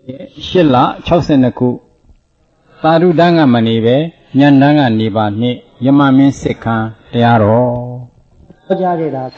8လ62ခုသာရုတန်းကမနေပဲညံတန်းကနေပါနှင့်ယမမင်းစစ်ခံတရားတော်ဟောကြားခဲ့တာ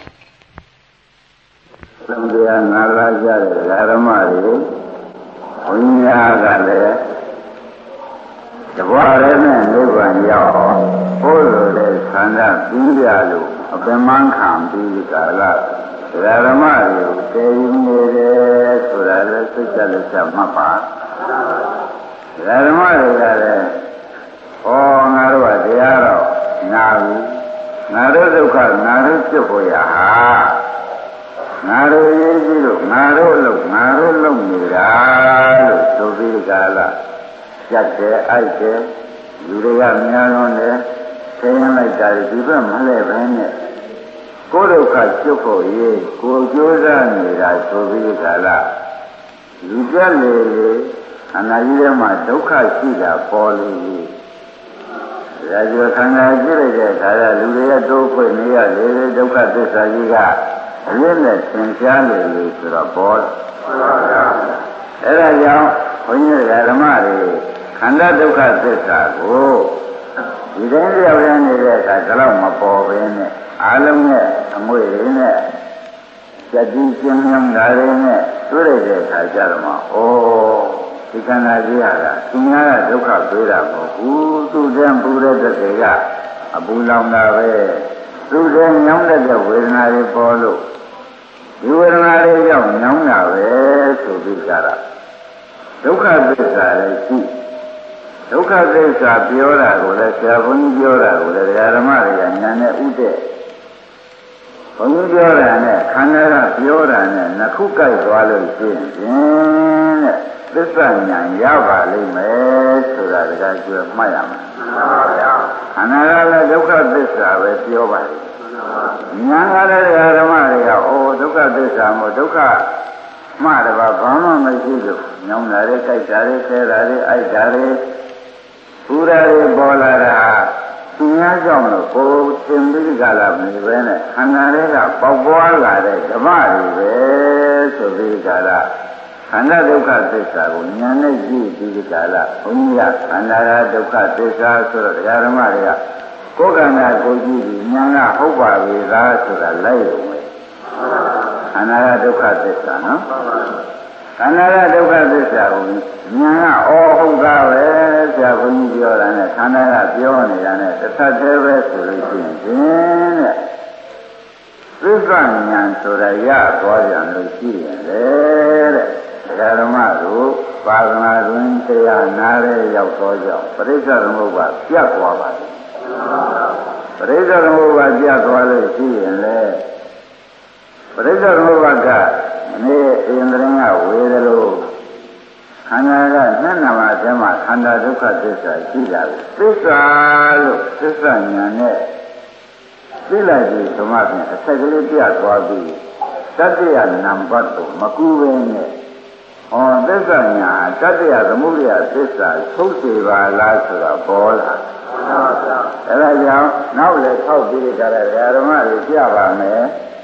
သံဃာငါးပါးကြတဲ့ဓမ္မတွေဘုရားကလည်းတဘွားရဲနဲ့နိဗ္ဗာန်ရောက်အောင်ဘိုးလိုတဲ့ခန္ဓာပြီးရလို့အပင်မခံပြီးကာလဓမ္မတွေကိုတည်ယူနေတယ်ဆိုတာလည်းစိတ်ကြလက်ချက်မှတ်ပါဓမ္မတွေကလည်းဟောငါတို့ကတရားတော့နာဘူးငါတို့ဒုက္ခငါတို့ဖြစ်ဖို့ရဟာငါတို့ရေးကြည့်လို့ငါတို့လုံနေတာလို့ဆိုပြီးကာလကြက်တယ်အိုက်တယ်လူတွေကများလုံးတယ်ဆင်းရဲလိုက်တာဒီဘက်မလဲပဲနဲ့ကိုယ်ဒုက္ခကျွတ်ဖို့ရေးကိုယ်ကြိုးစားနေတာဆိုပြီးကာလလူကြက်လေအနာကြီးထဲမှာဒုက္ခရှိတာပေါ်လို့ဒါကြောင့်ခန္ဓာကြည့်လိုက်တဲ့အခါကျလူတွေရဲ့တိုးဖွင့်နေရလေဒုက္ခသစ္စာကြီးကအရင်းနဲ့သင်ကြားလေလို့ဆိုတော့ပေါ်အဲ့ဒါကြောင့်ဘုန်းကြီးဓမ္မတွေခန္ဓာဒုက္ခသစ္စာကိုဒီတိုင်းလျောက်ရနေတဲ့အခါဒါတော့မပေါ်ဘဲနဲ့အာလုံးနဲ့အမွေတွေနဲ့စက်ကြီးကျင်းမြန်းတာတွေနဲ့တွေ့ရတဲ့အခါကျတော့မှဒီခန္ဓာကြီးဟာသူများကဒုက္ခပေးတာမဟုတ်ဘူးသူတည်းပူတဲ့တကယ်ကအပူလောင်တာပဲသူတည်းညောင်းတဲ့ဝေဒနာတွေပေါ်လို့ဒီဝေဒနာတွေကြောင့်ညောင်းတာပဲဆိုပြီးကြတာဒုက္ခသစ္စာလည်းရှိဒုက္ခသစ္စာပြောတာကိုလည်းဆရာဘုန်းကြီးပြောတာကိုလည်းဓမ္မတွေကညာနဲ့ဥတဲ့ဘုန်းကြီးပြောတာနဲ့ခန္ဓာကပြောတာနဲ့နှစ်ခုကြိုက်သွားလို့ရှိရင်တဲ့သစ္စာဉာဏ်ရပါလိမ့်မယ်ဆိုတာတကယ်ကျွမှတ်ရမယ်ခန္ဓာကလည်းဒုက္ခသစ္စာပဲပြောပါလိမ့်ဉာဏ်ကလည်းဓမ္မတွေကဒုက္ခသစ္စာမို့ဒုက္ခမှတပါဘာမှမရှိလို့ညောင်းတာတွေကြိုက်တာတွေဆဲတာတွေအိုက်တာတွေပူတာတွေပေါ်လာတာသူများကြောင့်လို့ကိုယ်သင်ပြီးကြလာမနေပဲနဲ့ခန္ဓာတွေကပေါက်ပွားလာတဲ့ဓမ္မတွေပဲဆိုပြီးကြတာခန္ဓာဒုက္ခသစ္စာကိုဉာဏ်နဲ့ကြည့်ပြီးကြလာဘုန်းကြီးကခန္ဓာကဒုက္ခသစ္စာဆိုတော့ဓမ္မတွေကကိုယ်ခန္ဓာကိုကြည့်ပြီးဉာဏ်ကဟုတ်ပါပြီလားဆိုတာလိုက်ရုံပဲခန္ဓာကဒုက္ခသစ္စာနော်ခန္ဓာကဒုက္ခသစ္စာကိုဉာဏ်ကဟုတ်တာပဲဆရာဘုန်းကြီးပြောတာနဲ့ခန္ဓာကပြောနေတာနဲ့တစ်သက်တည်းပဲဆိုလို့ရှိရင်ဖြင့်တဲ့သစ္စာဉာဏ်ဆိုတာရသွားကြလို့ရှိရင်လေတဲ့ဓမ္မတို့ပါဒနာတွင်တရားနားရဲရောက်သောကြောင့်ပရိစ္ဆေသမုပ္ပါပြတ်သွားပါတယ်ပရိစ္ဆေသမုပ္ပါပြတ်သွားလို့ရှိရင်လေပရိစ္ဆေသမုပ္ပါကအနည်းအင်္ဒရင်ကဝေတယ်လို့ခန္ဓာကနှစ်နာမထဲမှာခန္ဓာဒုက္ခသစ္စာရှိတာကိုသစ္စာလို့သစ္စာဉာဏ်နဲ့သိလိုက်ပြီးဓမ္မဖြင့်အဆက်ကလေးပြသွားပြီးတတ္တယနံပါတ်ကိုမကူဘဲနဲ့သစ္စာညာတတ္တယသမုဒယသစ္စာထုတ်စေပါလားဆိုတာပေါ်လာအဲဒါကြောင့်နောက်လည်းထောက်ပြီးကြတဲ့ဓမ္မတွေပြပါမယ်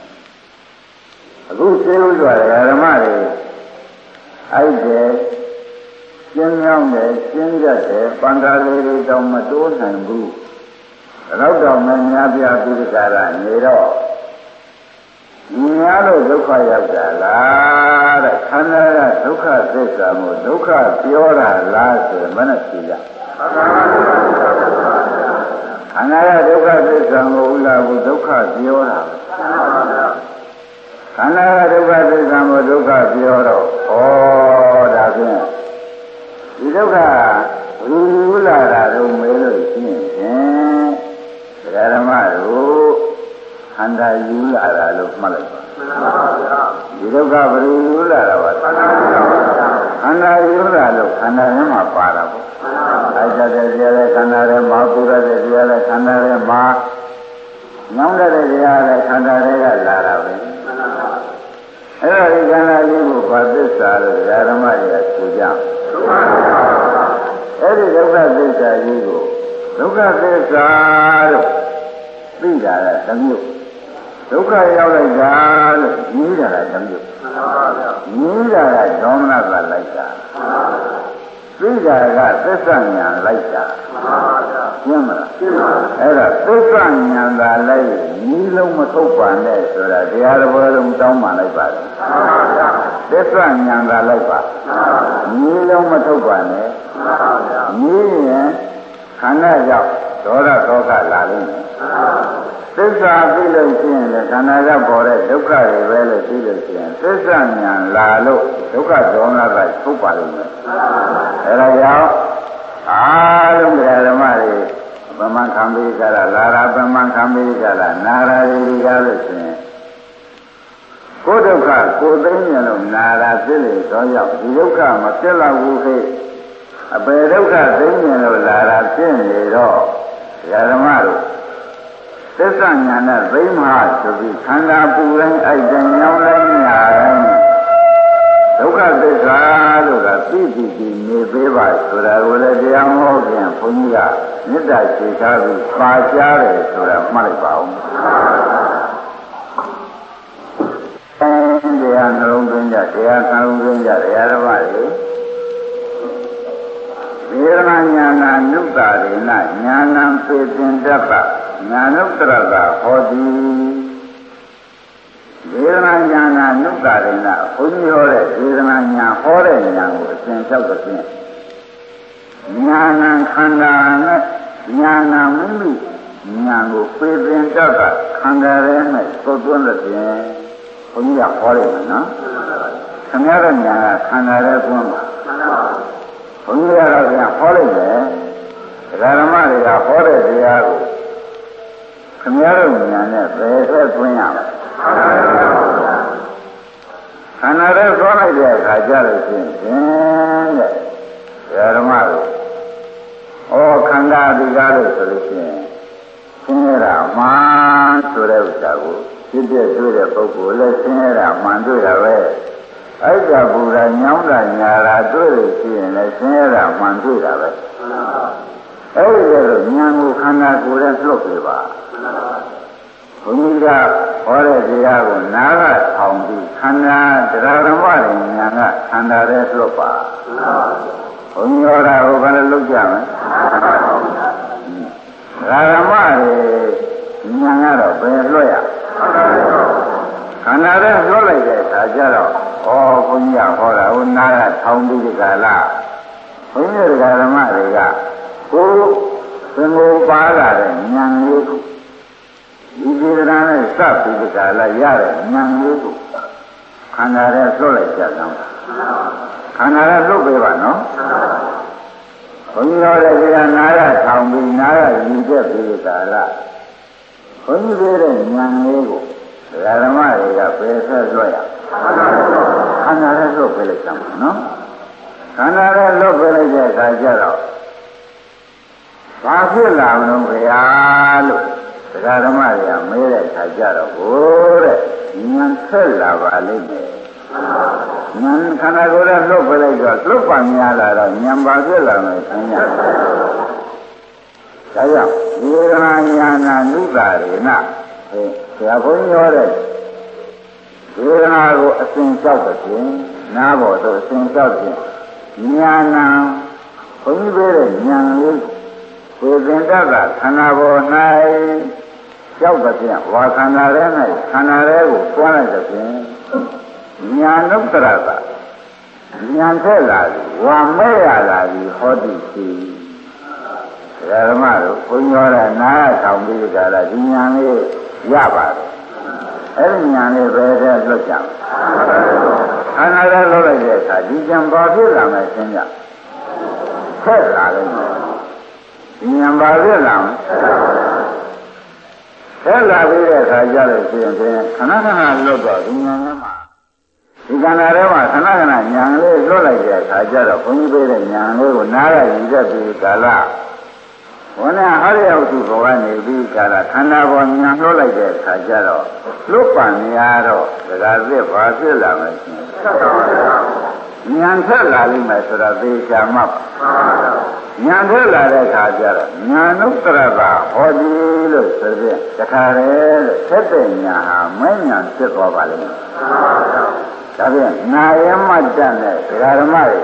အခုသိလို့ဆိုတဲ့ဓမ္မတွေအိုက်တယ်ကျင်းမြောင်းတယ်ကျင်းရက်တယ်ပန္တာလေးတွေတောင်မတိုးနိုင်ဘူးတော့တော့မများပြပြီးကြတာနေတော့များလို့ဒုက္ခရောက်တာလားတဲ့ခန္ဓာကဒုက္ခသစ္စာမို့ဒုက္ခပြောတာလားဆိုရင်မနဲ့ကြည့်ရခန္ဓာကဒုက္ခသစ္စာကိုဥလာကိုဒုက္ခပြောတာခန္ဓာကဒုက္ခသစ္စာမို့ဒုက္ခပြောတော့ဒါဖြင့်ဒီဒုက္ခရူလာတာတော့မဲလို့ရှိရင်ဓမ္မတို့ခန္ဓာယူလာတာလို့မှတ်လိုက်ပါဒီဒုက္ခဘယ်လိုယူလာတာပါခန္ဓာယူလာလို့ခန္ဓာထဲမှာပါတာပေါ့အဲကြတဲ့တရားလည်းခန္ဓာထဲမှာပူရတဲ့တရားလည်းခန္ဓာထဲမှာညောင်းတဲ့တရားလည်းခန္ဓာထဲကလာတာပဲအဲ့တော့ဒီခန္ဓာကြီးကိုဘာသစ္စာလို့ဓမ္မတွေကဆိုကြအဲ့ဒီဒုက္ခသစ္စာကြီးကိုဒုက္ခသစ္စာလို့သိတာကတစ်မျိုးဒုက္ခရောက်လိုက်တာလို့ကြီးတာကတမျိုးကြီးတာကဒေါမနကလိုက်တာသိတာကသစ္စာဉာဏ်လိုက်တာရှင်းမလားအဲ့ဒါသစ္စာဉာဏ်သာလိုက်နီးလုံးမထုတ်ပါနဲ့ဆိုတာတရားတော်လုံးတောင်းမှလိုက်ပါတယ်သစ္စာဉာဏ်သာလိုက်ပါနီးလုံးမထုတ်ပါနဲ့နီးရင်ခန္ဓာကြောင့်ဒေါသဒေါကလာလိမ့်မယ်သစ္စာသိလို့ရှိရင်လည်းခန္ဓာကပေါ်တဲ့ဒုက္ခတွေပဲလို့သိလို့ရှိရင်သစ္စာဉာဏ်လာလို့ဒုက္ခဒေါမနကထုတ်ပါလိမ့်မယ်အဲဒါကြောင့်အားလုံးဓမ္မတွေဗမန်ခံပြီးကြတာလာရာဗမန်ခံပြီးကြတာနာရာတွေကြလို့ရှိရင်ကိုယ်ဒုက္ခကိုယ်သိဉာဏ်လို့နာရာဖြစ်လေတော့ရောက်ဒီဒုက္ခမဖြစ်လောက်ဘူးခေအပေဒုက္ခသိဉာဏ်လို့လာရာဖြစ်နေတော့ဓမ္မတို့သစ္စာဉာဏ်နဲ့သိမဟာဆိုပြီးခန္ဓာပူတိုင်းအိုက်တိုင်းညောင်းတိုင်းညာတိုင်းဒုက္ခသစ္စာလို့ကသိသိနေပေးပါဆိုတာကိုလည်းတရားဟောပြန်ဘုန်းကြီးကမေတ္တာရှိထားပြီးပါကြားတယ်ဆိုတာမှတ်လိုက်ပါဦးတရားနှလုံးသွင်းကြတရားနှလုံးသွင်းကြတရားဓမ္မတွေဝေဒနာဉာဏ်နုတာရိနဉာဏံပေတင်တတ်ပါဉာဏုတ္တရကဟောတိဝေဒနာဉာဏနုတာရိနဘုန်းကြီးဟောတဲ့ဝေဒနာဉာဏ်ဟောတဲ့ဉာဏ်ကိုအစဉ်လျှောက်သဖြင့်ဉာဏ်ခန္ဓာနဲ့ဉာဏ်မိမိဉာဏ်ကိုပေတင်တတ်တာခန္ဓာရဲနဲ့သွတ်သွင်းတဲ့ဖြင့်ဘုန်းကြီးကဟောတယ်နော်ခင်ဗျားတို့ဉာဏ်ကခန္ဓာရဲသွင်းပါဘုန်းကြီးကတော့ပြန်ဟောလိုက်တယ်ဓမ္မတွေကဟောတဲ့တရားကိုခင်ဗျားတို့ဉာဏ်နဲ့ဘယ်ဆက်သွင်းရမလဲခန္ဓာရဲသွင်းလိုက်တဲ့အခါကျလို့ရှိရင်တဲ့ဓမ္မတို့ဩခန္ဓာဒီကားလို့ဆိုလို့ရှိရင်ဆင်းရဲတာမှန်ဆိုတဲ့ဥစ္စာကိုဖြစ်တဲ့တွေ့တဲ့ပုဂ္ဂိုလ်လည်းဆင်းရဲတာမှန်တွေ့တာပဲအဲ့ဒါဘူရာညောင်းတာညာတာတွေ့လို့ရှိရင်လည်းဆင်းရဲတာမှန်တွေ့တာပဲအဲ့ဒီလိုဉာဏ်ကိုခန္ဓာကိုယ်နဲ့လွတ်ပြပါဘုန်းကြီးကဟောတဲ့တရားကိုနားကထောင်ပြီးခန္ဓာတရားဓမ္မတွေဉာဏ်ကခန္ဓာနဲ့လွတ်ပါဘုန်းကြီးဟောတာကိုဘယ်လိုလုပ်ကြမလဲတရားဓမ္မတွေဉာဏ်ကတော့ဘယ်လွတ်ရခန္ဓာနဲ့လွတ်လိုက်တဲ့အခါကျတော့ဩဘုန်းကြီးကဟောတာကိုနားကထောင်ပြီးဒီကလာဘုန်းကြီးတရားဓမ္မတွေကကိုယ်သင်္ကိုပါလာတဲ့ဉာဏ်လေးကိုဒီဒေသနာနဲ့စပ်ပြီးဒီကလာရတဲ့ဉာဏ်လေးကိုခန္ဓာနဲ့လွတ်လိုက်ကြတယ်ခန္ဓာနဲ့လွတ်ပေးပါနော်ဘုန်းကြီးတော်တဲ့ဒီကနာရထောင်ပြီးနာရယူချက်ပြီးဒီကလာဘုန်းကြီးပြောတဲ့ဉာဏ်လေးကိုဓမ္မတွေကပယ်ဆက်လွတ်ရခန္ဓာနဲ့လွတ်ပေးလိုက်ကြမှာနော်ခန္ဓာနဲ့လွတ်ပေးလိုက်တဲ့အခါကျတော့ဘာဖြစ်လာမလို့ဗျာလို့တရားဓမ္မတွေကမေးတဲ့အခါကျတော့ဟိုတဲ့ဉာဏ်ဆက်လာပါလိမ့်မယ်ဉာဏ်ခန္ဓာကိုယ်နဲ့လွတ်ပြလိုက်တော့လွတ်ပါများလာတော့ဉာဏ်ပါဖြစ်လာမယ်ခင်ဗျာဒါကြောင့်ဒီဝေဒနာဉာဏနုတာရိနဆရာဘုန်းကြီးဟောတဲ့ဝေဒနာကိုအစဉ်လျှောက်တဲ့ဖြင့်နားပေါ်သို့အစဉ်လျှောက်ခြင်းဉာဏ်ဘုန်းကြီးပြောတဲ့ဉာဏ်လေးကိုယ်သင်္တတ်တာခန္ဓာပေါ်၌ရောက်တဲ့ဖြင့်ဝါခန္ဓာထဲ၌ခန္ဓာထဲကိုတွန်းလိုက်တဲ့ဖြင့်ဉာဏုတ္တရတာဉာဏ်ထက်လာပြီးဝါမဲ့ရလာပြီးဟောတိရှိဓမ္မတို့ဘုန်းကြီးဟောတဲ့နားထောင်ပြီးကြတာဒီဉာဏ်လေးရပါတယ်အဲ့ဒီဉာဏ်လေးပဲတည်းလွတ်ကြခန္ဓာထဲလွတ်လိုက်တဲ့အခါဒီဉာဏ်ပေါ်ဖြစ်လာမယ်ရှင်းကြထက်လာလိမ့်မယ်ဉာဏ်ပါဖြစ်လာမယ်ဆက်လာပြီးတဲ့အခါကျလို့ရှိရင်ခဏခဏလွတ်တော့ဒီဉာဏ်ထဲမှာဒီခန္ဓာထဲမှာခဏခဏဉာဏ်လေးလွတ်လိုက်တဲ့အခါကျတော့ဘုန်းကြီးပေးတဲ့ဉာဏ်လေးကိုနားရယူတတ်ပြီးကာလဝဏဟရိယဝတ္ထုဘဝနေပြီးကာလခန္ဓာပေါ်ဉာဏ်လွတ်လိုက်တဲ့အခါကျတော့လွတ်ပံများတော့ဒကာသစ်ဘာဖြစ်လာမလဲရှင်ဉာဉာဏ်ထွက်လာလိမ့်မယ်ဆိုတော့သေချာမှတ်ဉာဏ်ထွက်လာတဲ့အခါကျတော့ဉာဏုတ္တရတာဟောဒီလို့ဆိုရင်တခါလေလို့သက်တဲ့ဉာဏ်ဟာမဉာဏ်ဖြစ်သွားပါလိမ့်မယ်ဒါဖြင့်နာယမတ္တနဲ့ဒကာဓမ္မတွေ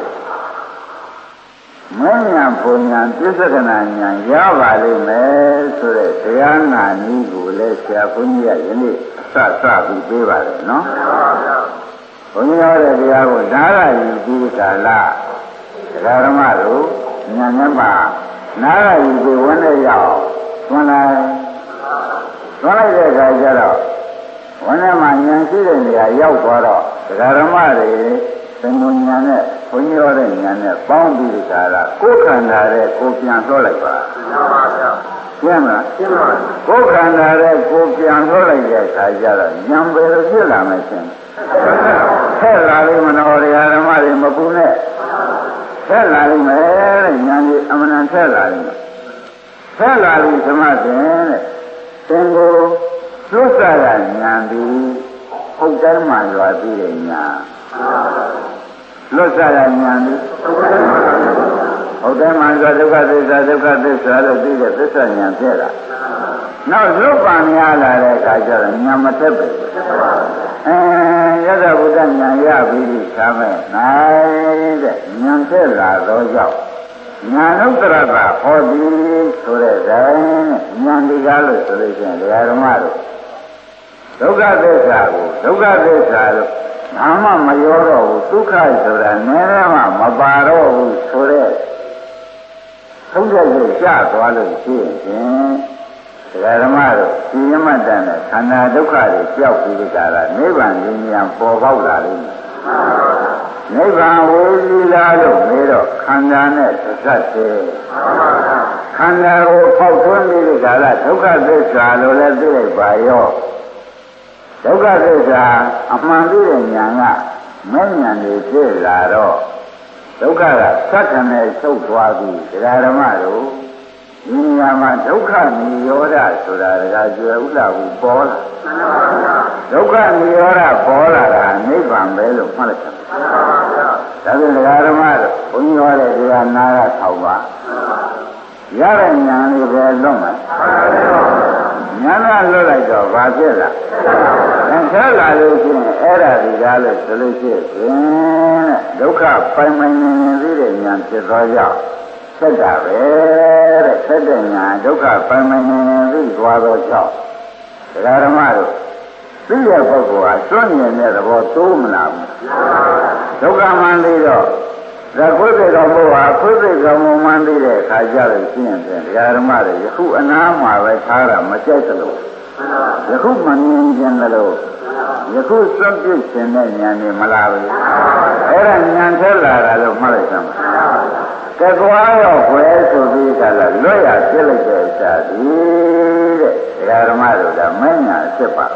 မဉ္ဇဉ်ပုံညာပြစ္ဆကနာဉာဏ်ရပါလိမ့်မယ်ဆိုတဲ့တရားနာနည်းကိုလည်းဆရာဘုန်းကြီးကယနေ့အစပြီးပေးပါတယ်နော်ဘုန်းကြီးဟောတဲ့တရားကိုဓာရယူပြီးကာလတရားဓမ္မတို့ဉာဏ်နဲ့ပါနာရယူပြီးဝန်းနဲ့ရောက်သွန်းလိုက်တဲ့အခါကျတော့ဝန်းနဲ့မှာဉာဏ်ရှိတဲ့နေရာရောက်သွားတော့တရားဓမ္မတွေသင်္ကိုဉာဏ်နဲ့ဘုန်းကြီးဟောတဲ့ဉာဏ်နဲ့ပေါင်းပြီးဒီကရာကိုယ်ခန္ဓာရဲ့ကိုပြန်လှောလိုက်ပါမှန်ပါဗျာရှင်းမလားရှင်းပါပြီကိုယ်ခန္ဓာရဲ့ကိုပြန်လှောလိုက်တဲ့အခါကျတော့ဉာဏ်ပဲဖြစ်လာမယ်ရှင်းထက်လာလိမ့်မနော်တရားဓမ္မတွေမပူနဲ့ထက်လာလိမ့်မယ်တဲ့ဉာဏ်ကြီးအမှန်တန်ထက်လာလိမ့်မယ်ထက်လာပြီသမတ်တဲ့သင်္ကိုလွတ်စားတဲ့ဉာဏ်ဒီဟုတ်တိုင်းမှရွာပြီးတဲ့ဉာဏ်လွတ်စားတဲ့ဉာဏ်ဒီဟုတ်တယ်မှန်ဆိုဒုက္ခသစ္စာလို့သိတဲ့သစ္စာဉာဏ်ဖြစ်လာနောက်လွတ်ပါများလာတဲ့အခါကျတော့ဉာဏ်မထက်ပဲယသဗုဒ္ဓဉာဏ်ရပြီးပြီသာမဲ့နိုင်တဲ့ဉာဏ်ထက်လာတော့ကြောင့်ဉာဏုတ္တရတာဟောဒီဆိုတဲ့တိုင်းဉာဏ်ဒီကားလို့ဆိုလို့ရှိရင်တရားဓမ္မတို့ဒုက္ခသစ္စာကိုဒုက္ခသစ္စာလို့ဘာမှမရောတော့ဘူးဒုက္ခဆိုတာနည်းနည်းမှမပါတော့ဘူးဆိုတဲ့သုံးချက်ကိုကြားသွားလို့ရှိရင်တရားဓမ္မတို့ဒီယမတ္တနဲ့ခန္ဓာဒုက္ခတွေကြောက်ပြီးကြတာနိဗ္ဗာန်ဉာဏ်ပေါ်ပေါက်လာလိမ့်မယ်နိဗ္ဗာန်ဝေစီလာလို့မေးတော့ခန္ဓာနဲ့သစ္စာသေးခန္ဓာကိုပေါက်သွင်းပြီးကြတာဒုက္ခသစ္စာလို့လည်းသိလိုက်ပါရောဒုက္ခသစ္စာအမှန်သိတဲ့ဉာဏ်ကမဲ့ဉာဏ်တွေဖြစ်လာတော့ဒုက္ခကသက္ကနဲ့ချုပ်သွားပြီးတရားဓမ္မတို့ဒီနေရာမှာဒုက္ခនិရောဓဆိုတာတကကျွယ်ဥလာဘူးပေါ်လာဒုက္ခនិရောဓပေါ်လာတာနိဗ္ဗာန်ပဲလို့မှတ်လိုက်တာဒါဖြင့်တရားဓမ္မတို့ဘုန်းကြီးဟောတဲ့တရားနာရထောက်ပါရတဲ့ဉာဏ်လေးပဲလွတ်မယ်ဉာဏ်ကလွတ်လိုက်တော့ဘာဖြစ်လာဆက်လာလို့ရှိရင်အဲ့ဒါဒီကားလို့ဆိုလို့ရှိရင်ဒုက္ခပိုင်ပိုင်နေနေသေးတဲ့ဉာဏ်ဖြစ်သောကြောင့်ဆက်တာပဲတဲ့ဆက်တဲ့ဉာဏ်ဒုက္ခပိုင်ပိုင်နေနေသိသွားသောကြောင့်တရားဓမ္မတို့သိတဲ့ပုဂ္ဂိုလ်ဟာစွန့်မြင်တဲ့သဘောတိုးမလာဘူးဒုက္ခမှန်သေးတော့ဒါခွေးစိတ်တော်ဘုရားခွေးစိတ်တော်မှန်သေးတဲ့အခါကျလို့ရှိရင်တရားဓမ္မတွေယခုအနာမှာပဲထားတာမကြိုက်သလိုယခုမမြင်ခြင်းလို့ယခုစွန့်ပြစ်ခြင်းနဲ့ဉာဏ်နဲ့မလာဘူးအဲ့ဒါဉာဏ်ထဲလာတာလို့မှတ်လိုက်သမှာတကွာတော့ဘယ်ဆိုပြီးကလည်းလွတ်ရပြစ်လိုက်တဲ့အစာဒီတဲ့တရားဓမ္မတို့ကမဉ္ဇဏ်ဖြစ်ပါ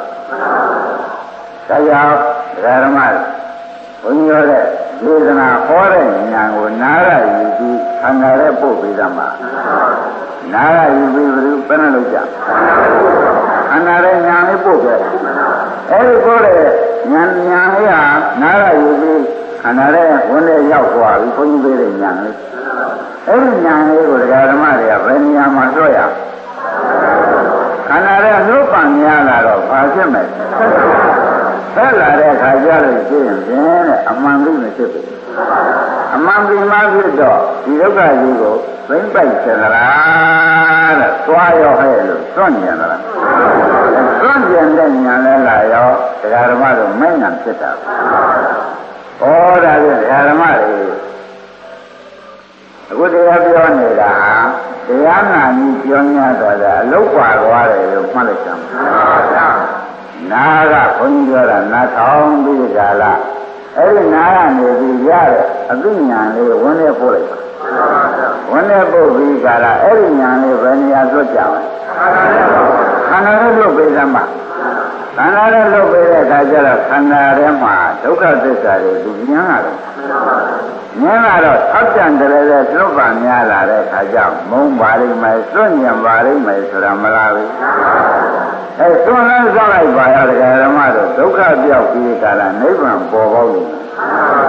တရားတရားဓမ္မဘုန်းကြီးရောတဲ့ဒေသနာဟောတဲ့ဉာဏ်ကိုနာရယူပြီးခန္ဓာရဲ့ပို့ပြီးသားမှာနာရယူပြီးဘယ်လိုပြန်လို့ကြခန္ဓာရဲ့ဉာဏ်လေးပို့ခဲ့အဲဒီပို့တဲ့ဉာဏ်လေးဟာနာရယူပြီးခန္ဓာရဲ့ဝန်နဲ့ရောက်သွားပြီဘုန်းကြီးပေးတဲ့ဉာဏ်လေးအဲဒီဉာဏ်လေးကိုဒကာဓမ္မတွေကဘယ်နေရာမှာလွှတ်ရခန္ဓာရဲ့နှုတ်ပံများလာတော့ဘာဖြစ်မလဲဆက်လာတဲ့အခါကျလို့ရှိရင်တဲ့အမှန်ကိုမဖြစ်ဘူးအမှန်ဒီမှဖြစ်တော့ဒီဒုက္ခကြီးကိုသိမ့်ပိုက်ချင်လားတဲ့သွားရောဟဲ့လို့စွန့်ကြံလားစွန့်ကြံတဲ့ဉာဏ်လဲလာရောတရားဓမ္မတို့မဲ့ဉာဏ်ဖြစ်တာဟောဒါဖြင့်တရားဓမ္မတွေအခုတရားပြောနေတာတရားနာပြီးပြော냐တော့တာအလုတ်ပါသွားတယ်လို့မှတ်လိုက်ကြမှာနာကဘုန်းကြီးပြောတာနာထောင်ပြီးကြလားအဲ့ဒီနာကနေပြီးရတဲ့အသိဉာဏ်လေးဝန်းနေပို့လိုက်ပါဝန်းနေပို့ပြီးကြလားအဲ့ဒီဉာဏ်လေးဘယ်နေရာသွတ်ကြမလဲခန္ဓာရဲ့လွတ်ပေးသမှာခန္ဓာရဲ့လွတ်ပေးတဲ့အခါကျတော့ခန္ဓာထဲမှာဒုက္ခသစ္စာတွေသူဉာဏ်ရတယ်ဉာဏ်ကတော့ထောက်ပြန်တယ်လေသုဘများလာတဲ့အခါကျမုန်းပါလိမ့်မယ်စွန့်ညံပါလိမ့်မယ်ဆိုတာမလားဘူးအဲသွန်လန်းစားလိုက်ပါရတရားဓမ္မတို့ဒုက္ခပြောက်ပြီးကြလားနိဗ္ဗာန်ပေါ်ပေါက်လို့ဒ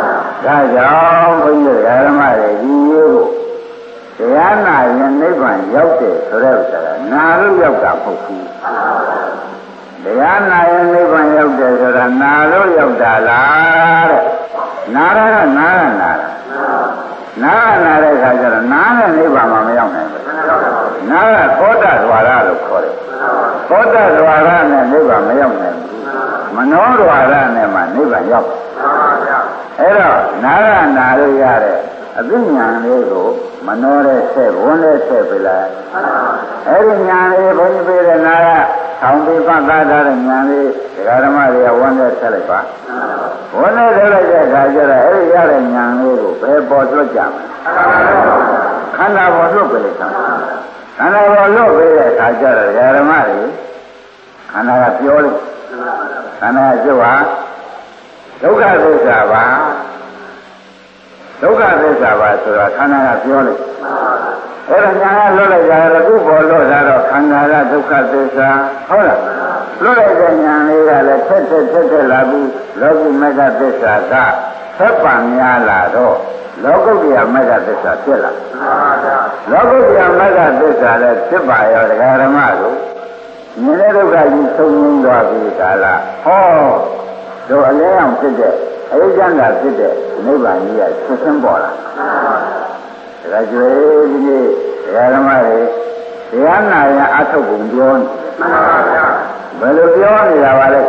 ဒါကြောင့်ဘုန်းကြီးဓမ္မတွေဒီလိုတရားနာရင်နိဗ္ဗာန်ရောက်တယ်ဆိုတဲ့ဥစ္စာကနာလို့ရောက်တာမဟုတ်ဘူးတရားနာရင်နိဗ္ဗာန်ရောက်တယ်ဆိုတာနာလို့ရောက်တာလားတဲ့နာရကနာရနာနာတဲ့အခါကျတော့နာနဲ့နိဗ္ဗာန်မှာမရောက်နိုင်ဘူးနာကသောတဒွါရလို့ခေါ်တယ်သောတဒွါရနဲ့နိဗ္ဗာန်မရောက်နိုင်ဘူးမနောဒွါရနဲ့မှနိဗ္ဗာန်ရောက်အဲ့တော့နာရနာလို့ရတဲ့အသိဉာဏ်လေးကိုမနောတဲ့ဆက်ဝန်းတဲ့ဆက်ပြလိုက်အဲ့ဒီဉာဏ်လေးဘုန်းကြီးပြတဲ့နာရဆောင်းပြီးပတ်သားတဲ့ဉာဏ်လေးဒကာဓမ္မတွေကဝန်းတဲ့ဆက်လိုက်ပါဝန်းတဲ့ဆက်လိုက်တဲ့အခါကျတော့အဲ့ဒီရတဲ့ဉာဏ်လေးကိုဘယ်ပေါ်လွှတ်ကြမလဲခန္ဓာပေါ်လွှတ်ပြလိုက်တာခန္ဓာပေါ်လွှတ်ပြီးတဲ့အခါကျတော့ဒကာဓမ္မတွေခန္ဓာကပြောလို့ခန္ဓာကကျုပ်ဟာဒုက္ခသစ္စာပါဒုက္ခသစ္စာပါဆိုတာခန္ဓာကပြောလိုက်အဲ့ဒါညာကလွတ်လိုက်ကြတော့သူ့ပေါ်လွတ်လာတော့ခန္ဓာကဒုက္ခသစ္စာဟုတ်လားလွတ်လိုက်တဲ့ညာလေးကလည်းထက်လာပြီးလောကုမဂ္ဂသစ္စာကဆက်ပံများလာတော့လောကုတ္တရာမဂ္ဂသစ္စာဖြစ်လာလောကုတ္တရာမဂ္ဂသစ္စာလည်းဖြစ်ပါရောဒကာဓမ္မတို့မြင်တဲ့ဒုက္ခကြီးဆုံးငင်းသွားပြီကာလဟောတို့အလင်းအောင်ဖြစ်တဲ့အယုဇ္ဇန္တာဖြစ်တဲ့နိဗ္ဗာန်ကြီးကဆက်ဆင်းပေါ်လာဒါကြွေဒီနေ့တရားဓမ္မတွေတရားနာရင်အထုတ်ပုံပြောနေဘယ်လိုပြောနေတာပါလဲ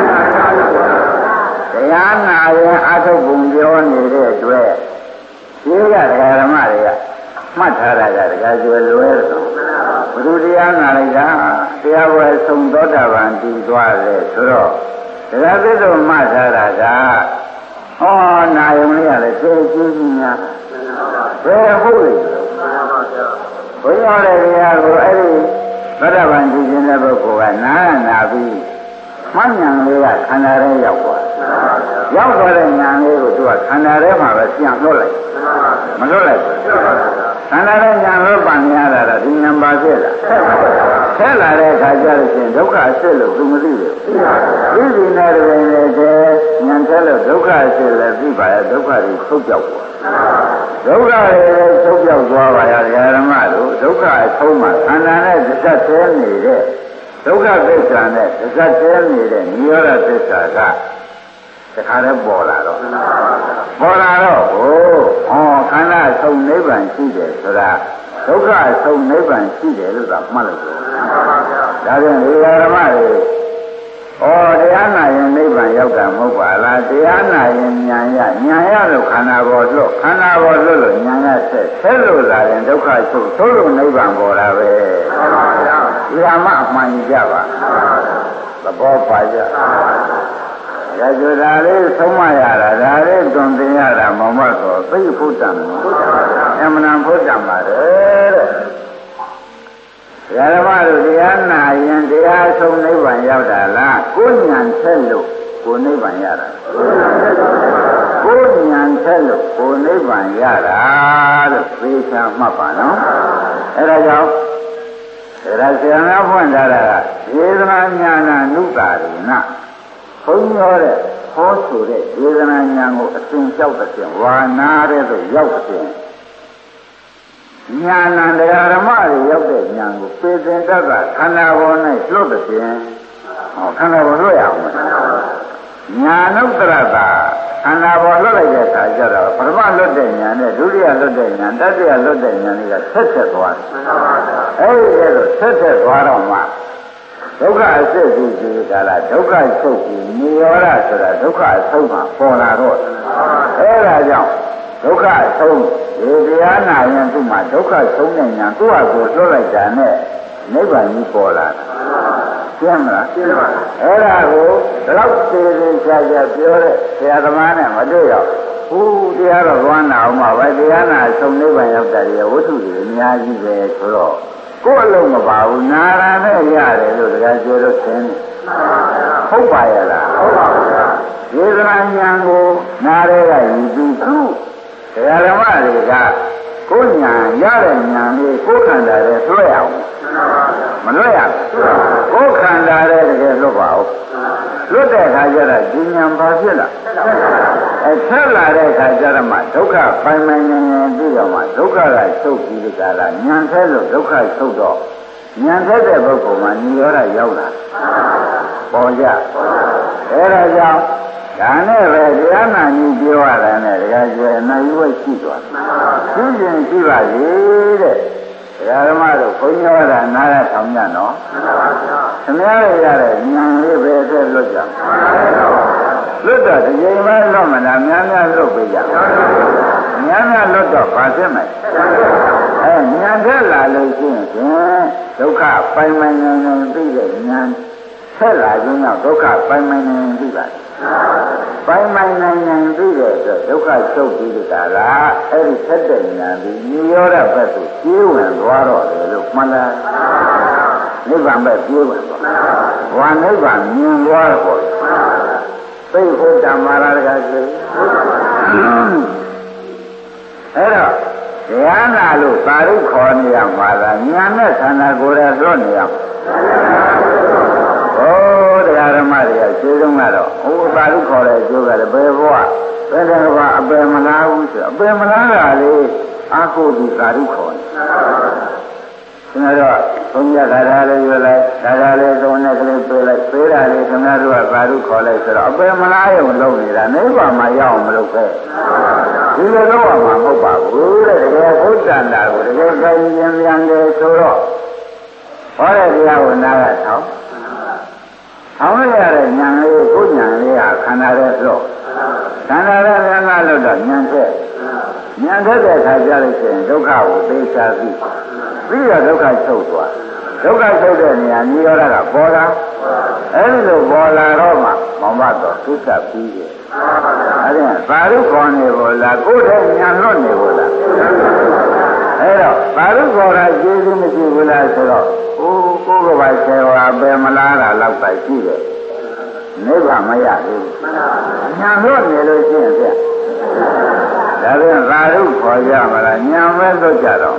တရားနာရင်အထုတ်ပုံပြောနေတဲ့အတွက်ဒီကတရားဓမ္မတွေကမှတ်ထားတာကတရားကြွယ်လွဲတော့ဘုရားတရားနာလိုက်တာတရားဝယ်ဆုံးသောတာပန်တည်သွားတယ်ဆိုတော့တရားသစ္စာမှတ်ထားတာကဟောနာယုံလေးကလည်းသိကျင်းကြီးများဘယ်ဟုတ်လဲဘုရားရဲ့တရားကိုအဲ့ဒီသောတာပန်တည်ခြင်းတဲ့ပုဂ္ဂိုလ်ကနာပြီးမှတ်ဉာဏ်လေးကခန္ဓာထဲရောက်သွားရောက်သွားတဲ့ဉာဏ်လေးကိုသူကခန္ဓာထဲမှာပဲပြန်လွတ်လိုက်မလွတ်လိုက်ဘူးခန္ဓာထဲဉာဏ်လွတ်ပန်ရတာတော့ဒီဉာဏ်ပါဖြစ်လာဆက်လာတဲ့အခါကျလို့ရှိရင်ဒုက္ခအစစ်လို့သူမသိဘူးသိပြီနဲ့တည်းလည်းဉာဏ်ထဲလို့ဒုက္ခအစစ်လည်းသိပါရဲ့ဒုက္ခတွေထုတ်ပြောက်သွားဒုက္ခတွေထုတ်ပြောက်သွားပါရဲ့ဓမ္မတို့ဒုက္ခအဆုံးမှာခန္ဓာနဲ့တစ်သက်သေးနေတဲ့ဒုက္ခသစ္စာနဲ့တစ်သက်သေးနေတဲ့နိရောဓသစ္စာကတခါတည်းပေါ်လာတော့ဟောခန္ဓာအဆုံးနိဗ္ဗာန်ရှိတယ်ဆိုတာဒုက္ခအဆုံးနိဗ္ဗာန်ရှိတယ်လို့သာမှတ်လိုက်တော့ဒါကြောင့်ဒီဓမ္မတွေတရားနာရင်နိဗ္ဗာန်ရောက်တာမဟုတ်ပါလားတရားနာရင်ဉာဏ်ရလို့ခန္ဓာပေါ်လွတ်လို့ဉာဏ်ရဆက်လို့လာရင်ဒုက္ခချုပ်သို့လို့နိဗ္ဗာန်ပေါ်လာပဲဒီဓမ္မအမှန်ကြီးကြပါသဘောပါကြရကြတာလေးဆုံးမရတာဒါလေးတွင်တင်ရတာမမတ်တော့သိဖို့တန်အမှန်ဖို့တန်ပါတယ်တဲ့ဓမ္မတို့တရားနာရင်တရားဆုံးနိဗ္ဗာန်ရောက်တာလားကိုဉာဏ်ဆက်လို့ကိုနိဗ္ဗာန်ရတာကိုဉာဏ်ဆက်လို့ကိုနိဗ္ဗာန်ရတာလို့သိချာမှတ်ပါနော်အဲဒါကြောင့်ဒါဆရာများဖွင့်ထားတာကယေသနာညာနာနုတာရိနဘုန်းကြီးဟောဆိုတဲ့ယေသနာညာကိုအစဉ်လျှောက်တဲ့ဝါနာတဲ့ဆိုရောက်တဲ့ညာဏတရားဓမ္မတွေရောက်တဲ့ညာကိုပေသင်တတ်တာခန္ဓာပေါ်၌လွတ်တဲ့ပြင်ခန္ဓာပေါ်လွတ်ရအောင်ညာနုတ္တရတာခန္ဓာပေါ်လွတ်လိုက်တဲ့အခါကျတော့ပထမလွတ်တဲ့ညာနဲ့ဒုတိယလွတ်တဲ့ညာတတိယလွတ်တဲ့ညာတွေကဆက်သွားတယ်အဲဒီလိုဆက်သွားတော့မှဒုက္ခအစစ်ကြီးဒီကလာဒုက္ခချုပ်ပြီးနိရောဓဆိုတာဒုက္ခအဆုံးမှာပေါ်လာတော့အဲဒါကြောင့်ဒုက္ခအဆုံးဒီတရားနာရင်သူ့မှာဒုက္ခဆုံးတဲ့ညာသူ့ဟာကိုလွတ်လိုက်တာနဲ့နိဗ္ဗာန်ကြီးပေါ်လာတာရှင်းမလားရှင်းပါအဲ့ဒါကိုဒီလောက်သေးသေးချာချာပြောတဲ့ဆရာသမားနဲ့မတွေ့ရဘူးတရားတော်သွားနာအောင်ပါပဲတရားနာဆုံးနိဗ္ဗာန်ရောက်တာရဝတ္ထုတွေအများကြီးပဲဆိုတော့ကိုယ်အလုံးမပါဘူးနာရနဲ့ရတယ်လို့တရားကျလို့သင်ဟုတ်ပါရဲ့လားဟုတ်ပါဘူးယေသနာဉာဏ်ကိုနားရဲကယူပြီးသူတရားဓမ္မတွေကကိုညာရတဲ့ညာလေးကိုခန္ဓာရဲ့လွှဲရအောင်မလွှဲရဘူးကိုခန္ဓာရဲ့တကယ်လွတ်ပါဦးလွတ်တဲ့အခါကျတော့ဒီညာဘာဖြစ်လာဆက်လာတဲ့အခါကျတော့မှဒုက္ခပိုင်ပိုင်နေနေပြီးတော့မှဒုက္ခကချုပ်ပြီးကြလားညာဆဲလို့ဒုက္ခချုပ်တော့ညာသက်တဲ့ပုဂ္ဂိုလ်မှာနိရောဓရောက်လာပေါ်ကြအဲဒါကြောင့်ဒါနဲ့ပဲတရားနာကြီးပြောရတာနဲ့တရားကျယ်အနာယူဝဲရှိသွားတယ်ရှင်းရှင်းရှိပါလေတဲ့တရားဓမ္မတို့ဘုန်းကြီးဟောတာနားရဆောင်ကြနော်ခင်ဗျားရရတဲ့ဉာဏ်လေးပဲအတွက်လွတ်ကြလွတ်တော့ဒီချိန်မှလွတ်မလားများများလွတ်ပေးကြများများလွတ်တော့ဘာဖြစ်မလဲဉာဏ်သက်လာလို့ရှိရင်ဒုက္ခပိုင်ပိုင်နေနေပြီးတဲ့ဉာဏ်ဆက်လာခြင်းကြောင့်ဒုက္ခပိုင်ပိုင်နေနေပြီးပါတယ်ပိုင်ပိုင်နေနေပြီးတဲ့အတွက်ဒုက္ခချုပ်ပြီးကြလားအဲ့ဒီဆက်တဲ့ဉာဏ်ဒီနိရောဓဘက်သို့ပြေးဝင်သွားတော့တယ်လို့မှန်လားနိဗ္ဗာန်ဘက်ပြေးဝင်သွားဝါနိဗ္ဗာန်မြင်သွားတော့သိဖို့ဓမ္မရာတကကြီးအဲ့တော့တရားနာလို့သာရုခေါ်နေရမှာလားညာနဲ့ခန္ဓာကိုယ်ရဲ့လွတ်နေရမှာဩတရားဓမ္မတွေကရှင်းဆုံးကတော့ဟိုသာရုခေါ်တဲ့အကျိုးကလည်းဘယ်ဘဝဘယ်တော့မှအပယ်မလားဘူးဆိုအပယ်မလားတာလေအာကိုဒီသာရုခေါ်နေဒါတော့ဘုန်းကြီးကဒါလေးရွယ်လိုက်ဒါလေးသုံးနဲ့ကလေးပေးလိုက်ပေးတာလေးခင်ဗျားတို့ကသာရုခေါ်လိုက်ဆိုတော့အပယ်မလားရုံလုံးနေတာနိဗ္ဗာန်မှာရောက်အောင်မလုပ်ခဲ့ဒီလိုတော့မှမဟုတ်ပါဘူးတဲ့တကယ်ဘုဒ္ဓံတာကိုတကယ်ခိုင်းရင်ပြန်တယ်ဆိုတော့ဟောတဲ့တရားကိုနားရအောင်ရတဲ့ဉာဏ်လေးကိုဉာဏ်လေးဟာခန္ဓာရဲ့လို့ခန္ဓာရဲ့ဉာဏ်ကလို့တော့ဉာဏ်သက်တဲ့အခါကျလို့ရှိရင်ဒုက္ခကိုသိချပြီးတော့ဒုက္ခချုပ်သွားဒုက္ခချုပ်တဲ့နေရာနိရောဓကပေါ်လာအဲဒီလိုပေါ်လာတော့မှမောင်မတော်သုတပြီးတယ်အဲဒီသာရုခေါ်နေပေါ်လားကိုယ်တည်းဉာဏ်လွတ်နေပေါ်လားအဲတော့သာရုခေါ်တာကျေးဇူးမရှိဘူးလားဆိုတော့ကိုယ်ကပါဆယ်ဝါပဲမလားတာလောက်ပဲရှိတယ်နိဗ္ဗာန်မရဘူးဉာဏ်လွတ်နေလို့ရှိရင်ပြဒါပြန်သာရုခေါ်ကြမလားဉာဏ်ပဲလွတ်ကြတော့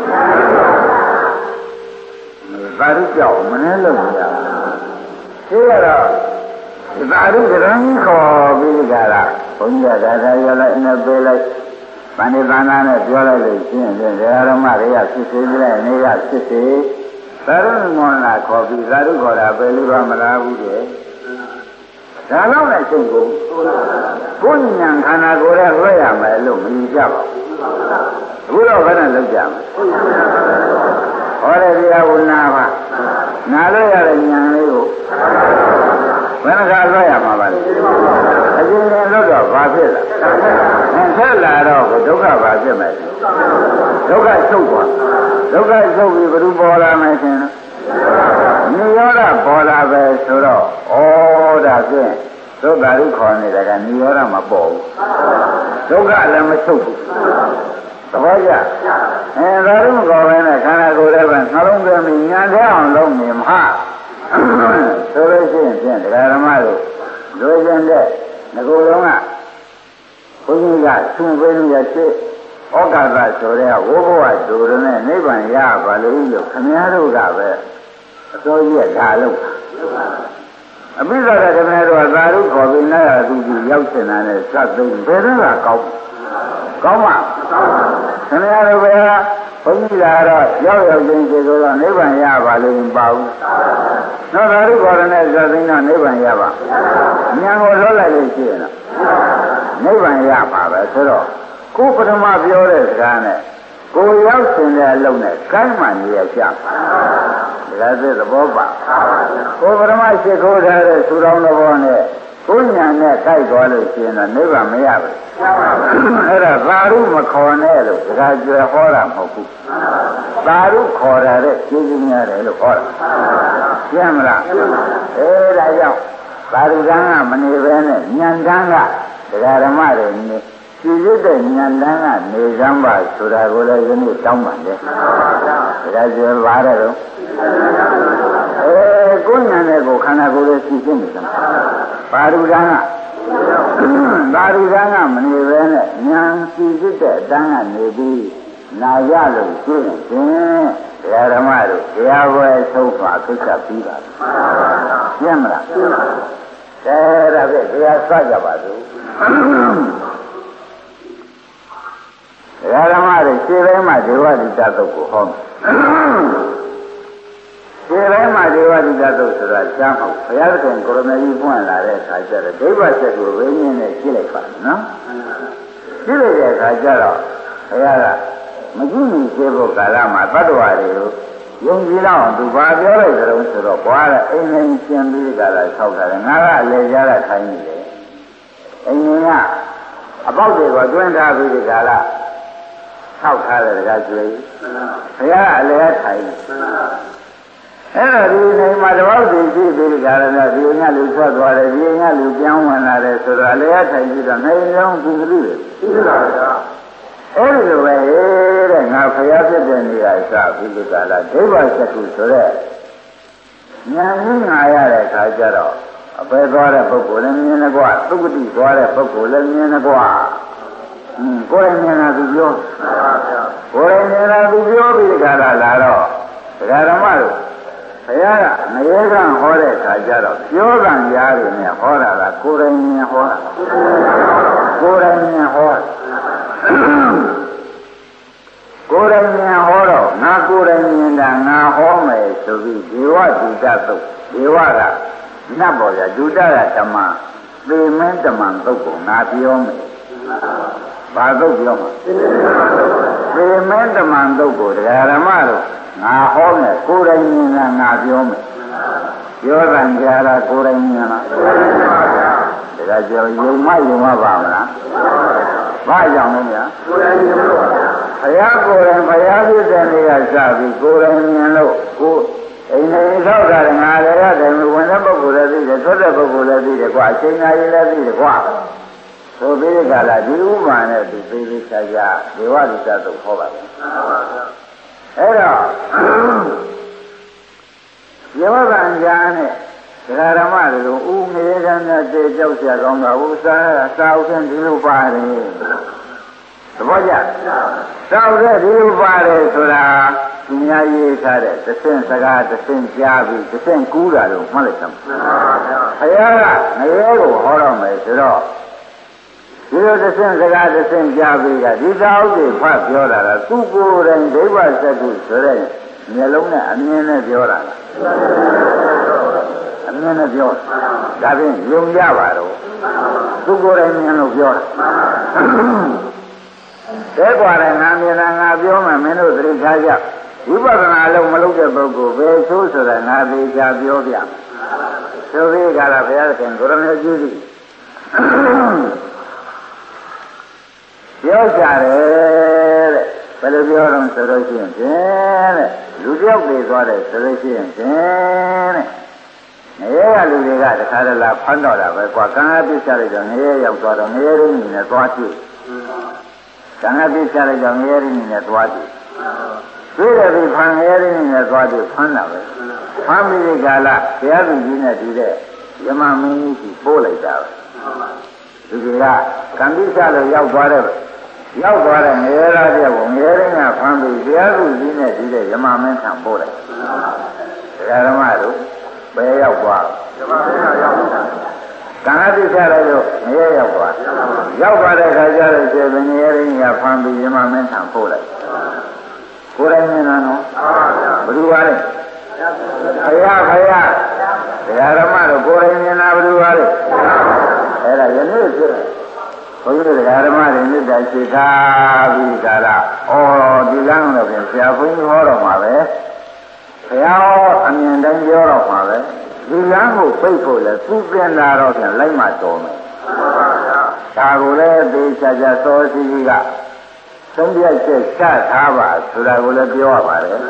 သာရုကြောက်မနှဲလို့မရဘူးဒီကတော့သာရုကရံခေါ်ပြီးကြတာဘုန်းကြီးကဒါရလိုက်နဲ့ပေးလိုက်ဗန္ဒီသန္တာနဲ့ပြောလိုက်လို့ရှိရင်တရားဓမ္မတွေကဖြစ်စေကြတဲ့နေရဖြစ်စေသာရုမောနာခေါ်ပြီးသာရုခေါ်တာပဲလို့တော့မလားဘူးတဲ့ဒါတော့လည်းသိကိုဘုညံခန္ဓာကိုယ်ရဲ့လွှဲရမယ်လို့မယူကြပါဘူးအခုတော့ဘယ်နဲ့လုပ်ကြမလဲဟောတဲ့တရားကိုနာပါနာလို့ရတဲ့ဉာဏ်လေးကိုဘယ်နှခါလွှဲရမှာပါလဲအရှင်ရှင်လို့တော့ဘာဖြစ်လာဆက်လာတော့ဒုက္ခဘာဖြစ်မယ်ဒုက္ခချုပ်သွားဒုက္ခချုပ်ပြီးဘယ်သူပေါ်လာမယ်ရှင်နိရောဓပေါ်လာပဲဆိုတော့ဩဒါဖြင့်ဒုက္ခရုခေါ်နေတာကနိရောဓမပေါ်ဘူးဒုက္ခလည်းမချုပ်ဘူးသဘောကျဒါရုမခေါ်ပဲနဲ့ခန္ဓာကိုယ်လည်းပဲနှလုံးသွင်းပြီးဉာဏ်ထဲအောင်လုပ်နေမှာဆိုလို့ရှိရင်ဖြင့်တရားဓမ္မတို့လိုချင်တဲ့ငကိုယ်လုံးကဘုန်းကြီးကသွန်ပေးလို့ရရှိဩကာသဆိုတဲ့ဝိဘဝဒုရနဲ့နိဗ္ဗာန်ရပါလို့လို့ခင်ဗျားတို့ကပဲအစိုးရဒါလို့အပိစ္ဆာကခင်ဗျားတို့ကသာရုခေါ်ပြီးနာရသူကြီးရောက်နေတာနဲ့စသိဘယ်တော့ကကောင်းမှာခင်ဗျားတို့ပဲဘုန်းကြီးကတော့ရောက်ချင်းစီဆိုတော့နိဗ္ဗာန်ရပါလို့မပါဘူးတော့သာရုခေါ်တဲ့စသိတော့နိဗ္ဗာန်ရပါဉာဏ်ကိုလွတ်လိုက်လို့ရှိရင်နိဗ္ဗာန်ရပါပဲဆိုတော့ကိုပထမပြောတဲ့စကားနဲ့ကိုရောက်ရှင်တဲ့အလုံးနဲ့ကိုင်းမှနေရကြပါဒါသက်သဘောပါကိုပထမရှိခိုးထားတဲ့သုတော်သဘောနဲ့ကိုညာနဲ့ကြိုက်သွားလို့ရှိရင်တော့နိဗ္ဗာန်မရဘူးအဲ့ဒါသာရုမခေါ်နဲ့လို့ဒါကြွယ်ဟောတာမဟုတ်ဘူးသာရုခေါ်တာတဲ့ကျေးဇူးများတယ်လို့ဟောတာရှင်းမလားဒါကြောင့်သာရုကံကမနေပဲနဲ့ဉာဏ်ကံကတရားဓမ္မတွေနေရှိရတဲ့ဉာဏ်တန်းကနေစမ်းပါဆိုတာကိုလည်းယနေ့တောင်းပါတယ်ဒါကြွယ်ပါတယ်တော့ကိုယ်ဉာဏ်နဲ့ကိုခန္ဓာကိုယ်ရဲ့ရှိရှင်းနေတယ်ပါရုကံကမနေပဲနဲ့ဉာဏ်ရှိတဲ့အတန်းကနေပြီးနာရလို့ရှင်းရင်တရားဓမ္မတို့တရားပွဲဆုံးသွားကိစ္စပြီးပါရှင်းမလားဒါဖြင့်တရားစကြပါစို့တရားဓမ္မတွေရှင်းတိုင်းမှာဒေဝတိတသုတ်ကိုဟောမယ်ရှင်းတိုင်းမှာဒေဝတိတသုတ်ဆိုတာကြားမဟုတ်ဘုရားသခင်ကိုရမကြီးပွင့်လာတဲ့အခါကျတော့ဒိဗ္ဗဆက်ကိုဝိညာဉ်နဲ့ရှင်းလိုက်ပါနော်ရှင်းလိုက်တဲ့အခါကျတော့ဘုရားကမကြည့်မိသေးဖို့ကာလမှာတတ္တဝါတွေကိုယုံကြည်တော့သူဘာပြောလိုက်ကြတော့ဆိုတော့ဘွားကအိမ်လေးရှင်းပြီးကြတာဆောက်တာလေငါကအလေကြားတာခိုင်းနေတယ်အိမ်ကအပေါက်တွေကိုတွင်းထားပြီးဒီကာလဆောက်ထားတယ်တကားကျွေးဘုရားကအလေထိုင်အဲ့တော့ဒီနေမှာတပေါက်စီရှိပြီးဒီကာလနဲ့ဒီညလူထွက်သွားတယ်ဒီညလူပြောင်းဝင်လာတယ်ဆိုတော့အလေထိုင်ပြီးတော့နေလုံးသူကလေးရှိပါလားအဲ့ဒီလိုပဲတဲ့ငါဖျားဖြစ်တဲ့နေရာစပြီးဒီကလာဒိဗ္ဗစကုဆိုတဲ့ဉာဏ်ကြီးငါရတဲ့အခါကျတော့အပေသွားတဲ့ပုဂ္ဂိုလ်လည်းမြင်တယ်ကွာသုဂတိသွားတဲ့ပုဂ္ဂိုလ်လည်းမြင်တယ်ကွာကိုယ်ရင်မြင်တာသူပြောကိုယ်ရင်မြင်တာသူပြောပြီးဒီကလာတော့ဒကာဓမ္မတို့ဘုရားကမရေကံဟောတဲ့အခါကျတော့ပြောကံရားတွေနဲ့ဟောတာကကိုယ်ရင်မြင်ဟောတာကိုယ်ရင်မြင်ဟောကိုယ်တိုင်မြင်ဟောတော့ငါကိုယ်တိုင်မြင်တာငါဟောမယ်ဆိုပြီးဒေဝဒုတသုတ်ဒေဝကနတ်ပေါ်ရဒုတရဓမ္မသေမင်းဓမ္မသုတ်ကိုငါပြောမယ်ဘာသုတ်ပြောမှာသေမင်းဓမ္မသုတ်ကိုတရားဓမ္မတို့ငါဟောမယ်ကိုယ်တိုင်မြင်တာငါပြောမယ်ပြောတာကြားတာကိုယ်တိုင်မြင်လားဒါကြပြောယုံမပါမလားဘာကြောင့်လဲဗျာကိုယ်တိုင်မြင်လို့ပါဘုရားကိုယ်တိုင်ဘုရားဖြစ်တဲ့နေရာစပြီးကိုယ်တိုင်မြင်လို့ကိုယ်အိမ်နေသောက်တာငါလည်းရတယ်ဝင်တဲ့ပုဂ္ဂိုလ်လည်းသိတယ်ထွက်တဲ့ပုဂ္ဂိုလ်လည်းသိတယ်ကွာအချိန်နာရီလည်းသိတယ်ကွာဆိုပြီးဒီကလာဒီဥမာနဲ့ဒီသေးသေးချာချာဒေဝလူသားတို့ဟောပါမယ်အဲ့တော့ယောဂံညာနဲ့ဒကာဓမ္မတို့ဥမေရဏတဲ့ကြောက်ကြကောင်းတာဥစာဥစဉ်ဒီလိုပါတယ်သဘောကျသောက်တဲ့ဒီလိုပါတယ်ဆိုတာသူများရေးထားတဲ့သင်စကားသင်ကြားပြီးသင်ကူးတာလို့မှတ်လိုက်သမ်းဘုရားကငရဲကိုဟောတော့မယ်ဆိုတော့ဒီလိုသင်စကားသင်ကြားပြီးကဒီသာဥတွေဖတ်ပြောတာကသူကိုယ်တိုင်ဒိဗ္ဗစက္ကုဆိုတဲ့မျက်လုံးနဲ့အမြင်နဲ့ပြောတာအမြင်နဲ့ပြောဒါဖြင့်ယုံကြပါတော့သူကိုယ်တိုင်မြင်လို့ပြောတာတဲ့ကွာတဲ့ငါမြင်တာငါပြောမှမင်းတို့သတိထားကြဝိပဿနာလုံးမလုပ်တဲ့ပုဂ္ဂိုလ်ပဲဆိုးဆိုတာငါသေချာပြောပြဆိုပြီးကြတာဘုရားရှင်ကိုရမေကြီးကြီးပြောကြတယ်တဲ့ဘယ်လိုပြောတော့ဆိုလို့ရှိရင်တဲ့လူတယောက်ပြေသွားတယ်ဆိုလို့ရှိရင်တဲ့ငရဲကလူတွေကတခါတည်းလာဖမ်းတော့တာပဲကွာကံအပြစ်ချလိုက်တော့ငရဲရောက်သွားတော့ငရဲရင်းနဲ့သွားကြည့်ကံအပြစ်ချလိုက်တော့ငရဲရင်းနဲ့သွားကြည့်တွေ့တယ်ပြီးဖမ်းငရဲရင်းနဲ့သွားကြည့်ဖမ်းတာပဲဖမ်းပြီးဒီကလာဘုရားသူကြီးနဲ့တူတဲ့ယမမင်းကြီးကြီးပို့လိုက်တာပဲဒီကကံပြစ်ချလို့ရောက်သွားတဲ့ငရဲသားတဲ့ကိုငရဲရင်းကဖမ်းပြီးဘုရားသူကြီးနဲ့တူတဲ့ယမမင်းထံပို့လိုက်တရားဓမ္မတို့ဘယ်ရောက်သွားယမမင်းကရောက်သွားကံအပြစ်ချလိုက်တော့ငရဲရောက်သွားတဲ့ခါကျတော့ကျေပင်ငရဲရင်းကဖမ်းပြီးယမမင်းထံပို့လိုက်ကိုယ်တိုင်မြင်တာနော်ဘယ်သူပါလဲဘုရားတရားဓမ္မတို့ကိုယ်တိုင်မြင်တာဘယ်သူပါလဲအဲ့ဒါယနေ့ဖြစ်ဘုန်းကြီးတရားဓမ္မတွေမြစ်တာရှိထားပြီးကြလားဒီလမ်းတော့ပြန်ဆရာဘုန်းကြီးဟောတော့မှာပဲဘုရားအမြင်တိုင်းပြောတော့မှာပဲဒီလမ်းကိုပိတ်ဖို့လဲသူပြင်လာတော့ပြန်လိုက်မှတော်မယ်ဒါကိုလည်းသေချာချာသောစီကြီးကသုံးပြချက်ချထားပါဆိုတာကိုလည်းပြောရပါတယ်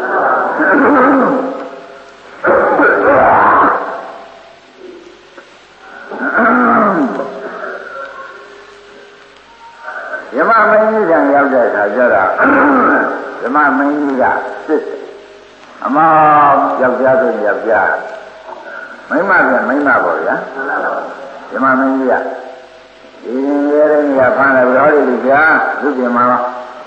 ယမမင်းကြီးကရောက်တဲ့အခါကျတော့ယမမင်းကြီးကစစ်အမောယောက်ျားဆိုယောက်ျားမိန်းမပြန်မိန်းမပေါ့ဗျာယမမင်းကြီးကဒီရဲရင်းကဖမ်းတယ်ဘယ်လိုလဲကြာသူပြင်မှာ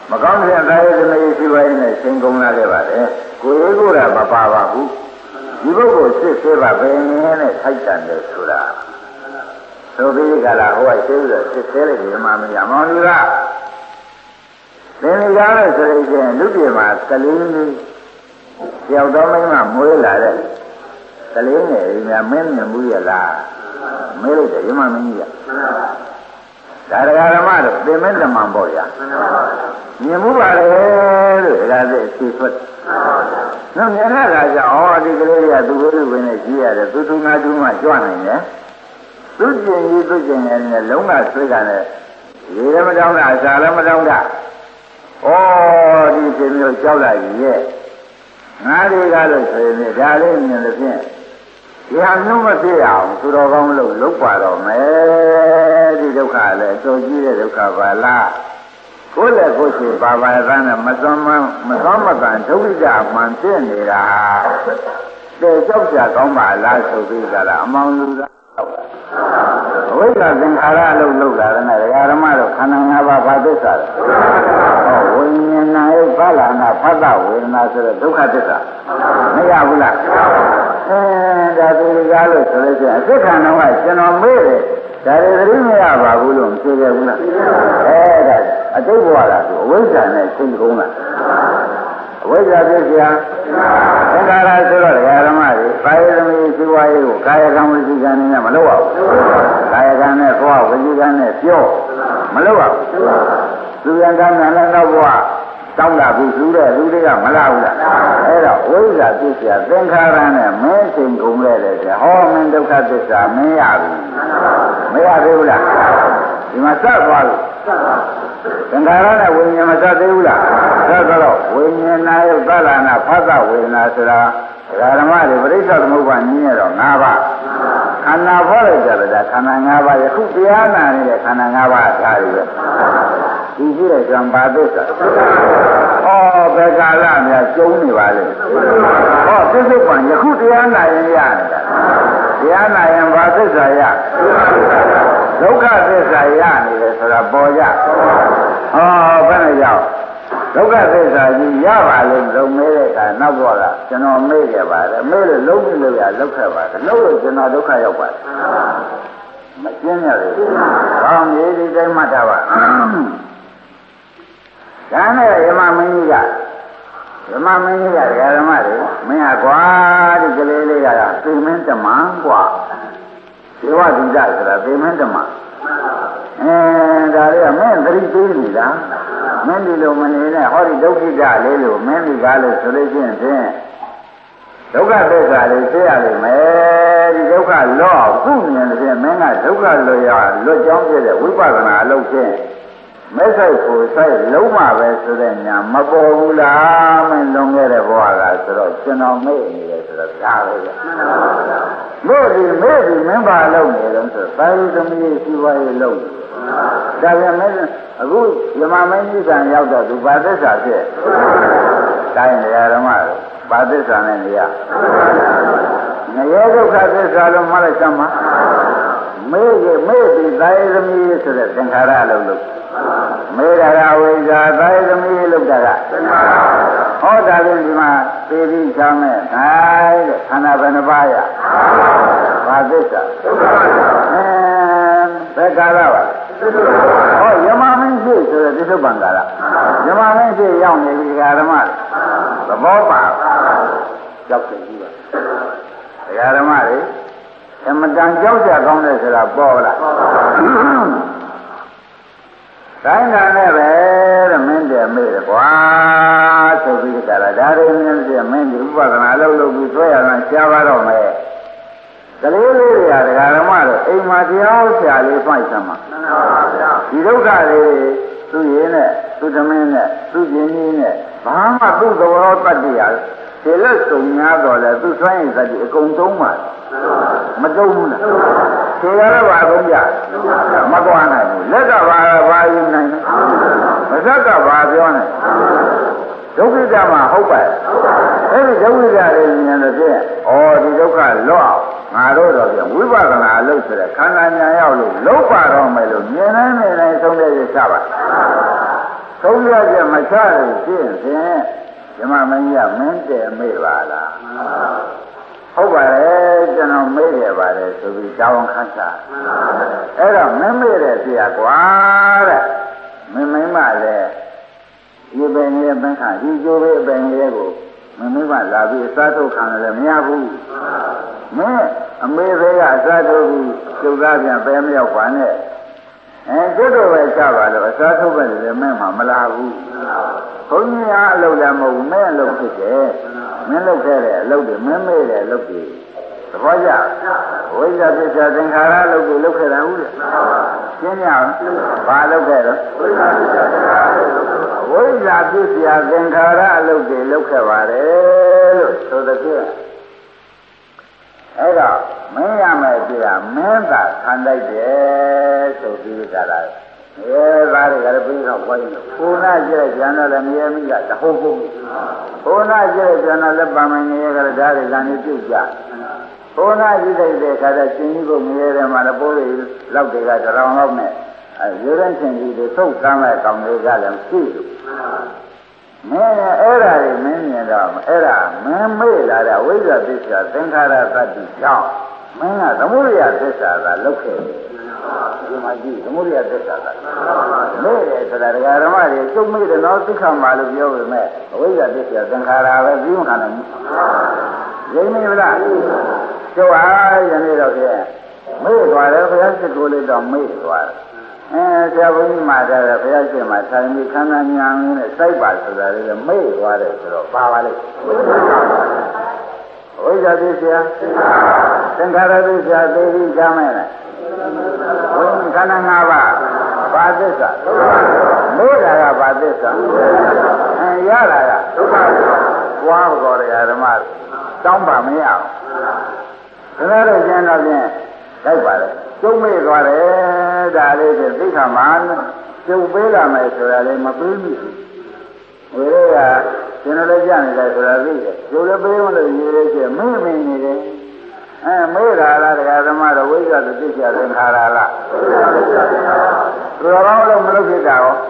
မကောင်းတဲ့သာယသမီးရှိပါရင်လည်းရှင်ကုန်လာခဲ့ပါတယ်ကိုယ်ရေးကိုယ်ကမပါပါဘူးဒီပုဂ္ဂိုလ်စစ်သေးပါပဲနဲ့ထိုက်တန်တယ်ဆိုတာသို့ပြီးကြလားဟိုကရှင်းလို့စစ်သေးလိုက်ဒီမှာမရမောင်လူကသင်္ကြန်လို့ဆိုရင်လူပြေမှာကလေးကြီးကြောက်တော်မင်းကမွေးလာတဲ့ကလေးငယ်ကြီးများမင်းမြင်မှုရလားမေးလိုက်တယ်ရမမင်းကြီးကဒါဒကာဓမ္မတို့သင်မင်းဓမ္မပေါ့ဗျာမြင်မှုပါလေလို့ဒကာသိသိဖွတ်နော်မြင်ရတာကြောင့်ဩဒီကလေးကသူ့ဘုရားဝင်နဲ့ကြီးရတယ်သူသူငါသူမှကြွနိုင်တယ်သူကျင်ကြီးသူကျင်နေတယ်လုံးကဆွေးကြတယ်ရေလည်းမတောင်းတာအစာလည်းမတောင်းတာဩဒီရှင်မျိုးကြောက်လာကြီးရဲ့ငါတွေကလို့ဆိုရင်ဒါလေးမြင်လို့ဖြင့်ဒီဟာမျိုးမဖြစ်အောင်သူတော်ကောင်းလို့လုတ်ပါတော့မယ်ဒီဒုက္ခလည်းအတော်ကြီးတဲ့ဒုက္ခပါလားကိုယ်လည်းကိုယ်ရှိပါပါသားနဲ့မစွမ်းမကန်ဒုက္ခကြမှန်ဖြစ်နေတာတဲ့ကြောက်ကြကောင်းပါလားဆိုပြီးကြလားအမောင်လူသားဝိဇ္ဇာသင်္ခါရလို့လုပ်တာနဲ့ဒကာဓမ္မတို့ခန္ဓာ၅ပါးဘာသစ္စာလဲဝိညာဏရဲ့ပါဠနာဖတ်တာဝေဒနာဆိုတဲ့ဒုက္ခသစ္စာမရဘူးလားဒါသူကလို့ဆိုလို့ရှိရင်အစစ်ခံတော့ကကျွန်တော်မေ့တယ်ဒါတွေသတိမရပါဘူးလို့မပြောခဲ့ဘူးလားဒါအတိတ်ဘဝလားသူအဝိဇ္ဇာနဲ့ရှင်းကုန်လားအဝိဇ္ဇာဖြစ်เสียသင်္ခါရဆိုတော့ဓမ္မတွေပါရသမီးစီဝါရေးကိုကာယကံဝစီကံနဲ့မလုပ်ရဘူးကာယကံနဲ့သွားဝစီကံနဲ့ပြောမလုပ်ရဘူးသူရံကံနဲ့တော့ဘဝတောင်းတာဘူးသူတဲ့လူတွေကမလာဘူးလားအဲ့တော့ဝိဇ္ဇာဖြစ်เสียသင်္ခါရနဲ့မင်းရှင်းကုန်ခဲ့တယ်ဟောမင်းဒုက္ခသစ္စာမင်းရပြီမရသေးဘူးလားဒီမှာစသွားပြီသင်္ခါရနဲ့ဝိညာဉ်မစသေးဘူးလားစတော့ဝိညာဏယုတ်သလနာဖသဝေဒနာဆိုတာဓမ္မတွေပရိစ္ဆေသမုပ္ပါညင်းရတော့၅ပါးခန္ဓာဖော်လိုက်ကြတယ်ခန္ဓာ၅ပါးယခုတရားနာနေတဲ့ခန္ဓာ၅ပါးဒါတွေပဲဒီရှိတဲ့ဇံပါသစ္စာဘယ်ကာလများကျုံနေပါလဲသစ္စုပ္ပန်ယခုတရားနာရင်ရနေတာတရားနာရင်ဘာသစ္စာရဒုက္ခသစ္စာရနေတယ်ဆိုတာပေါ်ကြဘယ်နဲ့ကြောင့်ဒုက္ခသစ္စာကြီးရပါလို့လုံမဲတဲ့အခါနောက်ဘောကကျွန်တော်မေ့ခဲ့ပါတယ်မေ့လို့လုံးပြီးလို့ရလောက်ခဲ့ပါတယ်လုံးလို့ကျွန်တော်ဒုက္ခရောက်ပါတယ်မကျင်းရဘူးကောင်းပြီဒီတိုင်းမှတ်ထားပါဒါနဲ့ယမမင်းကြီးကဓမ္မတွေမင်းဟာကွာဒီကလေးလေးကသိမင်းတမန်ကွာဒေဝဒိဋ္ဌဆိုတာသိမင်းတမန်ဒါလေးကမင်းသတိပေးနေတာမင်းဒီလိုမနေနဲ့ဟောဒီဒုက္ခိတလေးလို့မင်းဒီကားလို့ဆိုလို့ရှိရင်ဖြင့်ဒုက္ခသစ္စာလေးသိရလိမ့်မယ်ဒီဒုက္ခလော့ခုမြင်တဲ့မင်းကဒုက္ခလွတ်ရလွတ်ကြောင်းပြတဲ့ဝိပဿနာအလုပ်ဖြင့်မဲ့ဆိုင်ကိုဆိုင်လုံးမပဲဆိုတဲ့ညာမပေါ်ဘူးလားမင်းလွန်ခဲ့တဲ့ဘဝကဆိုတော့ကျွန်တော်မေ့နေတယ်ဆိုတော့ဒါပဲမေ့ပြီမင်းပါလုံးနေတော့ဆိုသာယသမီးရှိပါရဲ့လုံးဒါပြန်မဲအခုယမမင်းကြီးကံရောက်တော့သူဘာသစ္စာဖြစ်တိုင်းနေရာဓမ္မဘာသစ္စာနဲ့နေရငရဲဒုက္ခသစ္စာလို့မှလိုက်စမ်းပါမေ့ပြီသာယသမီးဆိုတဲ့သင်္ခါရလုံးလို့မေရရာဝိဇ္ဇာသာယသမီးလို့တာကဟောတာလည်းဒီမှာသေပြီးချမ်းမဲ့ခိုင်းတဲ့ခန္ဓာဘယ်နှပါးရဘာသစ္စာဘယ်ကာလပါဟောယမမင်းရှိဆိုတဲ့သစ္စုပ္ပန်ကာလယမမင်းရှိရောက်နေပြီဓမ္မသဘောပါကြောက်ကြည့်ပါဓမ္မတွေအမတန်ကြောက်ကြကောင်းတယ်ဆိုတာပေါ်လာတိုင်းတာနဲ့ပဲတဲ့မင်းတဲ့မေ့တယ်ကွာဆိုပြီးကြတာဒါတွေမြင်စီမင်းဒီဥပဒနာလုပ်ပြီးဆွဲရတာရှားပါတော့မယ်ကလေးလေးတွေကဒကာဓမ္မတို့အိမ်မှာတရားဆရာလေးဖိုက်စမ်းမှာဒီဒုက္ခလေးသူ့ရင်းနဲ့သူ့သမင်းနဲ့သူ့ကျင်ကြီးနဲ့ဘာမှသူ့သဘောတတ်တရားခြေလက်စုံများတော့လေသူ့ဆွမ်းရည်သတိအကုန်သုံးပါမသုံးဘူးလားခြေရတော့ဘာသုံးကြမကွာနိုင်ဘူးလက်ကဘာယူနိုင်မဆက်ကဘာပြောနိုင်ဒုက္ခိတမှာဟုတ်ပါအဲ့ဒီဒုက္ခိတလေးဉာဏ်နဲ့ဖြင့်ဒီဒုက္ခလော့ငါတို့တော့ပြန်ဝိပဿနာအလုပ်ဆိုတဲ့ခန္ဓာဉာဏ်ရောက်လို့လုံးပါတော့မယ်လို့မြင်နိုင်ဆုံးတဲ့ရစပါသုံးရရချက်မချလို့ရှင်းဖြင့်ဓမ္မမင်းကြီးကမင်းတယ်မေ့ပါလားဟုတ်ပါတယ်ကျွန်တော်မေ့ရပါတယ်ဆိုပြီးတောင်းခန့်တာအဲ့တော့မင်းမေ့တဲ့ပြကွာတဲ့မင်းမလည်းဒီပင်ရဲ့ပင်ခါဒီကျိုးပဲပင်ရဲ့ကိုမင်းမလာပြီးအစားထုတ်ခံလည်းမရဘူးမင်းအမေသေးကအစားထုတ်ပြီးကျုပ်သားပြန်ပဲမရောက်ပါနဲ့ကျွတ်တော့ပဲချပါလို့အစားထုတ်ပဲလည်းမင်းမှမလာဘူးဘုန်းကြီးကအလုပ်လည်းမဟုတ်ဘူးမင်းအလုပ်ဖြစ်တယ်မင်းလုပ်ခဲ့တဲ့အလုပ်တွေမင်းမေ့တဲ့အလုပ်တွေသဘောကျဝိဇ္ဇာပစ္စယသင်္ခါရအလုပ်တွေလုပ်ခဲ့တာဟုတ်လေရှင်းရအောင်ဘာလုပ်ခဲ့တော့ဝိဇ္ဇာပစ္စယသင်္ခါရအလုပ်တွေလုပ်ခဲ့ပါတယ်လို့ဆိုတဲ့ဖြင့်အဲ့တော့မင်းရမယ်ပြမင်းသာခံလိုက်တယ်ဆိုပြီးကြတာသားတွေကလည်းပြီးတော့ခေါ်ရင်ဘုနာကျတဲ့ဉာဏ်နဲ့လည်းမြဲမိကတဟုတ်ဟုတ်ဘုနာကျတဲ့ဉာဏ်နဲ့လည်းပါမနေရကြတဲ့ဓာတ်တွေကနေပြုတ်ကြဘုနာကြည့်တဲ့အခါကျရှင်ကြီးကိုမြဲတယ်မှာလည်းပိုးတွေလောက်တွေကတရောင်လောက်နဲ့ရုပ်ရင်းချင်းကြီးတွေသုတ်ကမ်းတဲ့ကောင်တွေကလည်းရှိလို့မင်းအဲ့ဒါတွေမင်းမြင်တော့အဲ့ဒါမင်းမေ့လာတဲ့ဝိဇ္ဇာသစ္စာသင်္ခါရတတ္တိကြောင့်မင်းကသမုဒိယသစ္စာကလုတ်ခဲ့တယ်ဒီမှာကြည့်သမုဒိယသစ္စာကမေ့တယ်ဆိုတာဒကာဓမ္မတွေကျုပ်မေ့တယ်နော်သိခါမှလို့ပြောပေမဲ့အဝိဇ္ဇာသစ္စာသင်္ခါရပဲပြီးမှခံတယ်ရင်းနေမလားကျုပ်အားယနေ့တော့ဖြင့်မေ့သွားတယ်ဘုရားရှိခိုးလေးတော့မေ့သွားတယ်ဆရာဘုန်းကြီးမှာတဲ့ဘုရားရှင်မှာထိုင်ပြီးခန္ဓာဉာဏ်နဲ့စိုက်ပါဆိုတာလေးလည်းမေ့သွားတယ်ဆိုတော့ပါပါလိမ့်ဝိဇ္ဇာသစ္စာသင်္ခါရသစ္စာသိပြီးကြားမယ်လားဘုန်းခန္ဓာ၅ပါးဘာသစ္စာမေ့တာကဘာသစ္စာရတာကဒုက္ခဘွားတော်တရားဓမ္မတောင်းပါမရဘူးဒါလည်းကျန်တော့ဖြင့်လိုက်ပါလေကျုံမေ့သွားတယ်ဒါလေးဖြင့်သိခါမှာကျုပ်ပေးလာမယ်ဆိုတာလေးမပေးဘူးဝိရိယကျွန်တော်လည်းကြားနေတယ်ဆိုတာသိတယ်ကျုပ်လည်းပေးမလို့ရေးရချင်းမင်းမင်းနေတယ်မေ့တာလားတရားဓမ္မတော့ဝိဇ္ဇာသစ္စာသင်္ခါရလားတော်တော်လုံးမလုပ်ဖြစ်တာရော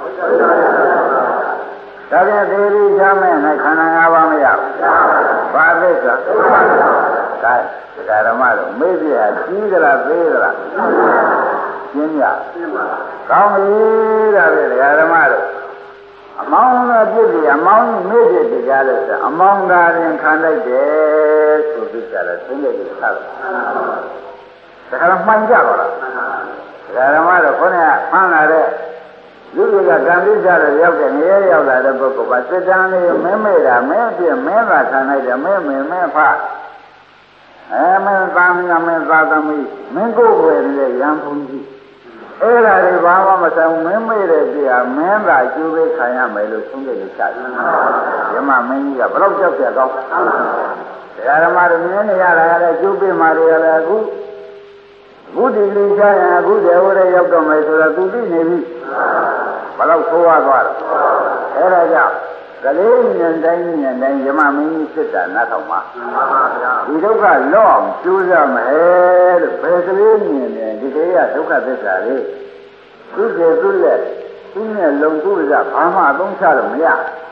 ဒါပြန်သေရီချမ်းမဲ့နဲ့ခန္ဓာ၅ပါးမရဘူးဘာသစ္စာဒါတရားဓမ္မတော့မေ့ပြကြီးသလားသေးသလားရှင်းရကောင်းပြီဒါပဲတရားဓမ္မတော့အမောင်းသောပြည့်ပြည့်အမောင်းမေ့ပြည့်တရားလို့ဆိုအမောင်းသာရင်ခံလိုက်တယ်ဆိုပြီးကြတယ်သိနေပြီဆက်ဒါကမှန်ကြပါလားတရားဓမ္မတော့ခေါင်းကမှန်လာတဲ့လူတွေကကံပိစ္ဆာတော့ရောက်တဲ့နေရာရောက်လာတဲ့ပုဂ္ဂိုလ်ကစိတ်တန်းလေးမင်းမေ့တာမင်းအပြည့်မင်းသာခံလိုက်တယ်မင်းဖမင်းသာမင်းမင်းသာသမီးမင်းကိုယ်ွယ်နေတဲ့ရံဖုန်ကြီးအဲ့ဒါတွေဘာမှမဆိုင်မင်းမေ့တဲ့ပြာမင်းသာကျိုးပေးခံရမယ်လို့ဆုံးဖြတ်လို့ချတယ်ဓမ္မမင်းကြီးကဘလောက်ကြောက်ကြကောင်းတရားဓမ္မတွေမြင်နေရတာလည်းကျိုးပေးမှတွေလည်းအခုဒီလိုချရင်အခုတည်းဟိုတဲ့ရောက်တော့မယ်ဆိုတော့သူသိနေပြီဘလောက်ဆိုးရသွားတယ်အဲ့ဒါကြောင့်ကလေးဉာဏ်တိုင်းဓမ္မမင်းကြီးဖြစ်တာနားထောင်ပါဒီဒုက္ခလော့အောင်ကျိုးစားမယ်လို့ဘယ်ကလေးမြင်တယ်ဒီကေရဒုက္ခသစ္စာလေးသူကျေသူလက်သူနဲ့လုံသူကဘာမှအသုံးချလို့မရ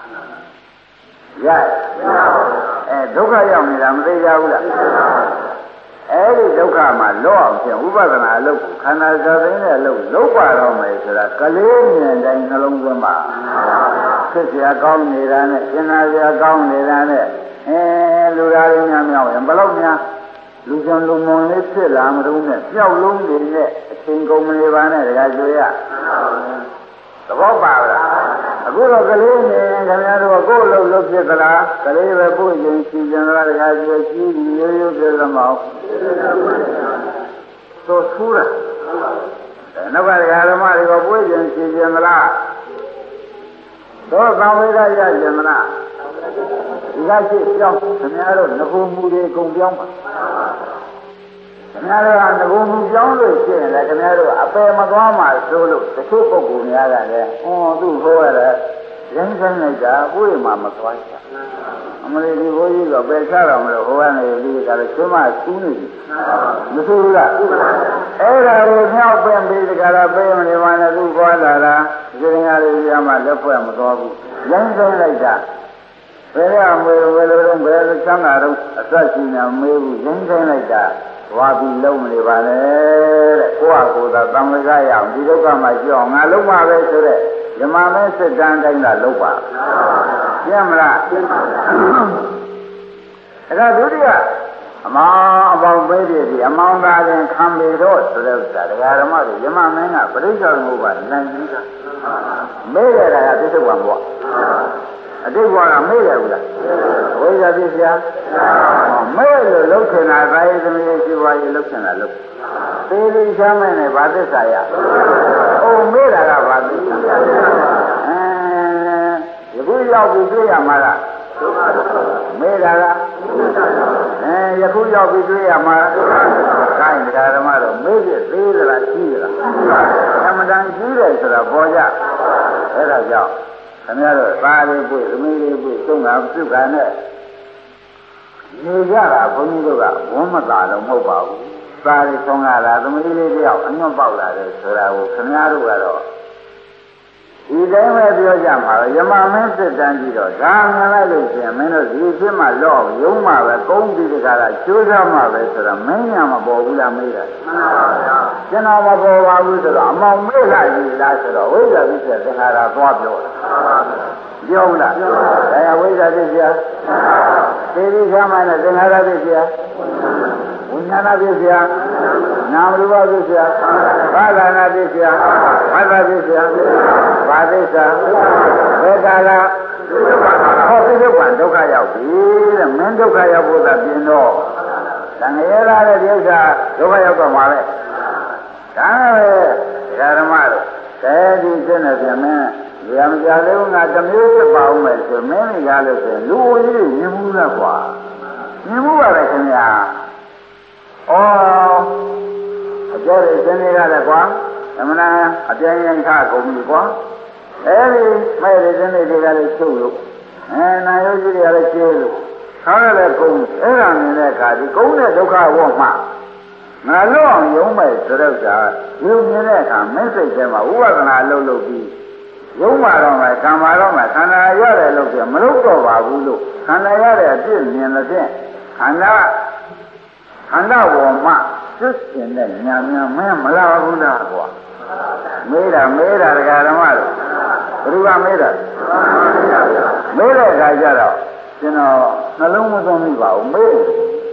ဒုက္ခရောက်နေတာမသိကြဘူးလားအဲ့ဒီဒုက္ခမှာလော့အောင်ဖြင့်ဥပဒနာအလုပ်ကိုခန္ဓာသဘင်းနဲ့လုပ်ပါတော့မယ်ဆိုတာကလေးမြင်တိုင်းနှလုံးသွင်းပါဖြစ်เสียကောင်းနေတာနဲ့ရှင်းနာเสียကောင်းနေတာနဲ့လူသားတွေများမြောက်ရင်ဘယ်လောက်များလူကျွန်းလူမုံလေးဖြစ်လာမလို့နဲ့ပြောက်လုံးတွေနဲ့အချင်းကုန်မနေပါနဲ့တခါကျွေးရသဘောပါလားအခုတော့ကလေးနေခင်ဗျားတို့ကိုယ်လုံးဖြစ်သလားကလေးပဲပို့ရင်စီပြန်လာတခါကျွေးကြီးကြီးရိုးရိုးပြသမောင်းသို့ထူးတာနောက်ကဓမ္မတွေကပို့ရင်စီပြန်လားတော့သံဝေဒရရမလားဒီကရှိပြောင်းခင်ဗျားတို့ငကိုမူတွေကုန်ပြောင်းပါခင်ဗျားတို့ကငကိုမူပြောင်းလို့ရှိရင်လည်းခင်ဗျားတို့အပယ်မသွားမှဆိုလို့တချို့ပုဂ္ဂိုလ်များကလည်းသူ့ဟောရတယ်ရင်းဆိုင်လိုက်တာကိုယ်မှမသွားချင်အမလေးဒီဘိုးကြီးကပဲချတော့မလို့ဟိုကနေဒီကလည်းကျွမ်းမစူးနေပြီမစူးဘူးလားအဲ့ဒါကိုမြောက်ပင်ပြီးတကယ်တော့ပေးမနေပါနဲ့သူခေါ်လာတာဒီငါလေးရမှလက်ဖွဲ့မသွားဘူးရင်းဆိုင်လိုက်တာဘယ်ရမေဘယ်လိုတော့ဘယ်လိုချမ်းသာတော့အသက်ရှင်နေမေးဘူးရင်းဆိုင်လိုက်တာဝါပြီးလုံးမနေပါနဲ့တဲ့ကိုယ့်ဟာကိုယ်သာတံဝေကရအောင်ဒီဒုက္ခမှာကြောက်ငါလုံးပါပဲဆိုတဲ့ယမမဲစစ်တမ်းတိုင်းသာလုံးပါရှင်းမလားရှင်းပါဘူးဒါကဒုတိယအမောင်အပေါင်းပေးပြီအမောင်သားရင်ခံပေတော့ဆိုတဲ့ဥစ္စာတရားဓမ္မတွေယမမင်းကပရိစ္ဆေသမုပ္ပါနိုင်ကြီးတာမေးရတာကပြစ္ဆုတ်ဝံပေါ့အတိတ်ဘဝကမေ့တယ်ဘူးလားဝိဇ္ဇာပြည့်စရာမေ့လို့လှုပ်ချင်တာကာယသမီးရှိပါရဲ့လှုပ်ချင်တာလှုပ်သေသေးချမ်းမဲ့နဲ့ဗာသစ္စာရအိုးမေ့တာကဗာသစ္စာယခုရောက်ပြီးတွေ့ရမှာလားမေ့တာကယခုရောက်ပြီးတွေ့ရမှာကိုင်းတရားဓမ္မတော့မေ့ဖြစ်သေးသလားရှိသလားအမှန်တန်ရှိတယ်ဆိုတာပေါ်ကြအဲ့ဒါကြောင့်ခင်ဗျားတို့သားလေးပွေသမီးလေးပွေသုံးတာပြုတ်တာနဲ့နေကြတာဘုန်းကြီးတို့ကဝမ်းမသာတော့မဟုတ်ပါဘူးသားလေးဆုံးလာတာသမီးလေးတယောက်အညွန့်ပေါက်လာတယ်ဆိုတာကိုခင်ဗျားတို့ကတော့ဒီတိုင်းပဲပြောကြမှာယမမင်းစစ်တမ်းကြည့်တော့ဒါမြင်လိုက်လို့ရှင်မင်းတို့ဒီဖြစ်မှလော့ရုံးမှပဲကုန်းပြီးတကားကကျိုးစားမှပဲဆိုတော့မင်းညာမပေါ်ဘူးလားမေးတာမှန်ပါဗျာကျွန်တော်မပေါ်ပါဘူးဆိုတော့အမောင်မေးလိုက်ပြီလားဆိုတော့ဝိဇ္ဇာပြည့်တဲ့သင်္ခါရသွားပြောတာပြောလားဒါဝိဇ္ဇာပြည့်စရာသေဒီခမ်းမှနဲ့သင်္ခါရပြည့်စရာဝိညာဏပြည့်စရာနာမရူပပြည့်စရာဘာသာနာပြည့်စရာဘာသာပြည့်စရာဘာသစ္စာဘယ်ကာလဟောပြိဿကဒုက္ခရောက်ပြီတဲ့မင်းဒုက္ခရောက်ဖို့သာပြင်တော့တန်ရလာတဲ့ဒီဥစ္စာဒုက္ခရောက်တော့မှာပဲဒါပဲဓမ္မတို့အဲဒီစိတ်နဲ့ပြင်မင်းဒီအမကြလေးကငါတစ်မျိုးဖြစ်ပါဦးမယ်ဆိုမင်းကြီးကားလို့ဆိုလူကြီးမြင်မှုလားကွာမြင်မှုပါပဲခင်ဗျာဩအကျော်တွေသင်နေရတယ်ကွာအမှန်တရားအပြင်းရင်ခကုန်ပြီကွာအဲဒီမဲ့တွေသင်နေတွေကလည်းချုပ်လို့နာယောကြီးတွေကလည်းကျဲလို့ခေါင်းရလည်းကုန်အဲ့ဒါမြင်တဲ့အခါဒီကုန်တဲ့ဒုက္ခဝေါ့မှငါလွတ်အောင်ယုံမဲ့ဆိုတော့ကဒီမြင်တဲ့အခါမင်းစိတ်ထဲမှာဥပဒနာအလုပ်လုပ်ပြီးယုံမှာတော့မှခံမှာတော့မှခန္ဓာရတယ်လို့ပြမလုပ်တော့ပါဘူးလို့ခန္ဓာရတဲ့အပြည့်မြင်တဲ့ဖြင့်ခန္ဓာဝေါ်မှစစ်စင်တဲ့ညာများမင်းမလာဘူးလားကွာမေးတာဒကာဓမ္မတို့ဘယ်သူကမေးတာမေးတဲ့အခါကျတော့ကျွန်တော်နှလုံးမသွင်းမိပါဘူးမေး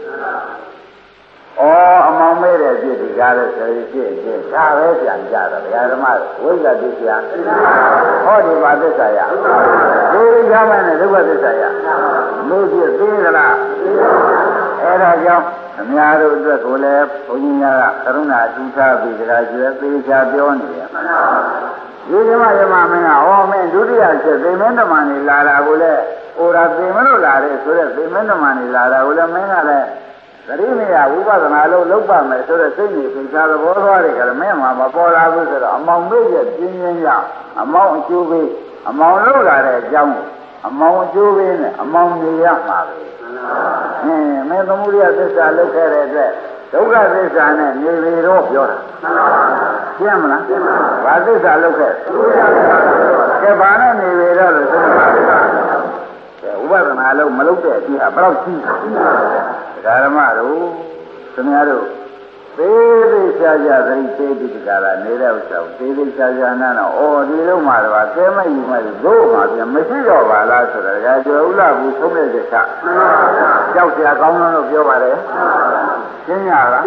အမောင်မေးတဲ့ပြည့်ဒီကားလို့ဆိုရင်ပြည့်ဒါပဲပြန်ကြတော့ဒကာဓမ္မတို့ဝိဇ္ဇာတိကျန်ဟောဒီပါသစ္စာရဒီရမယ်နဲ့ဒုက္ခသစ္စာရမေးပြည့်သေးသလားအဲ့ဒါကြောင့်အများတို့အတွက်ကိုလည်းဘုန်းကြီးများကကရုဏာအထူးထားပြီးကြလားကျွဲသေးချာပြောနေရမှာဒီဓမ္မယမမင်းကမင်းဒုတိယချက်သေမင်းဓမ္မနေလာတာကိုလည်းဟိုဒါသေမလို့လာတယ်ဆိုတော့သေမင်းဓမ္မနေလာတာကိုလည်းမင်းကလည်းသတိမရဝိပဿနာလို့လုပ်ပါမယ်ဆိုတော့စိတ်ကြီးသိချာသဘောသွားတယ်ကလည်းမင်းမှမပေါ်လာဘူးဆိုတော့အမောင်မေ့ချက်ပြင်းပြင်းရအမောင်အကျိုးပေးအမောင်လုပ်လာတဲ့အကြောင်းအမောင်အကျိုးပေးနဲ့အမောင်နေရမှာပဲမင်းသမုဒိယသစ္စာလုပ်ခဲ့တဲ့အတွက်ဒုက္ခသစ္စာနဲ့နေလေတော့ပြောတာရှင်းမလားဘာသစ္စာလုပ်ခဲ့ကဲဘာနဲ့နေလေတော့လို့ဆိုတော့ဥပဒနာလုံးမလုပ်တဲ့အဖြစ်ဟာဘယ်တော့ရှိဓမ္မတို့ခင်ဗျားတို့သေးသေးချာချာသတိသေးပြီးဒီကလာနေတဲ့ဥစ္စာကိုသေးသေးချာချာနာတော့ဒီလုံးမှာတော့ကဲမယူမဲ့ဒို့မှာပြန်မရှိတော့ပါလားဆိုတော့ဒါကျော်ဥလာဘူးသုံးတဲ့ချက်ကြောက်เสียကောင်းလို့ပြောပါတယ်ရှင်းရလား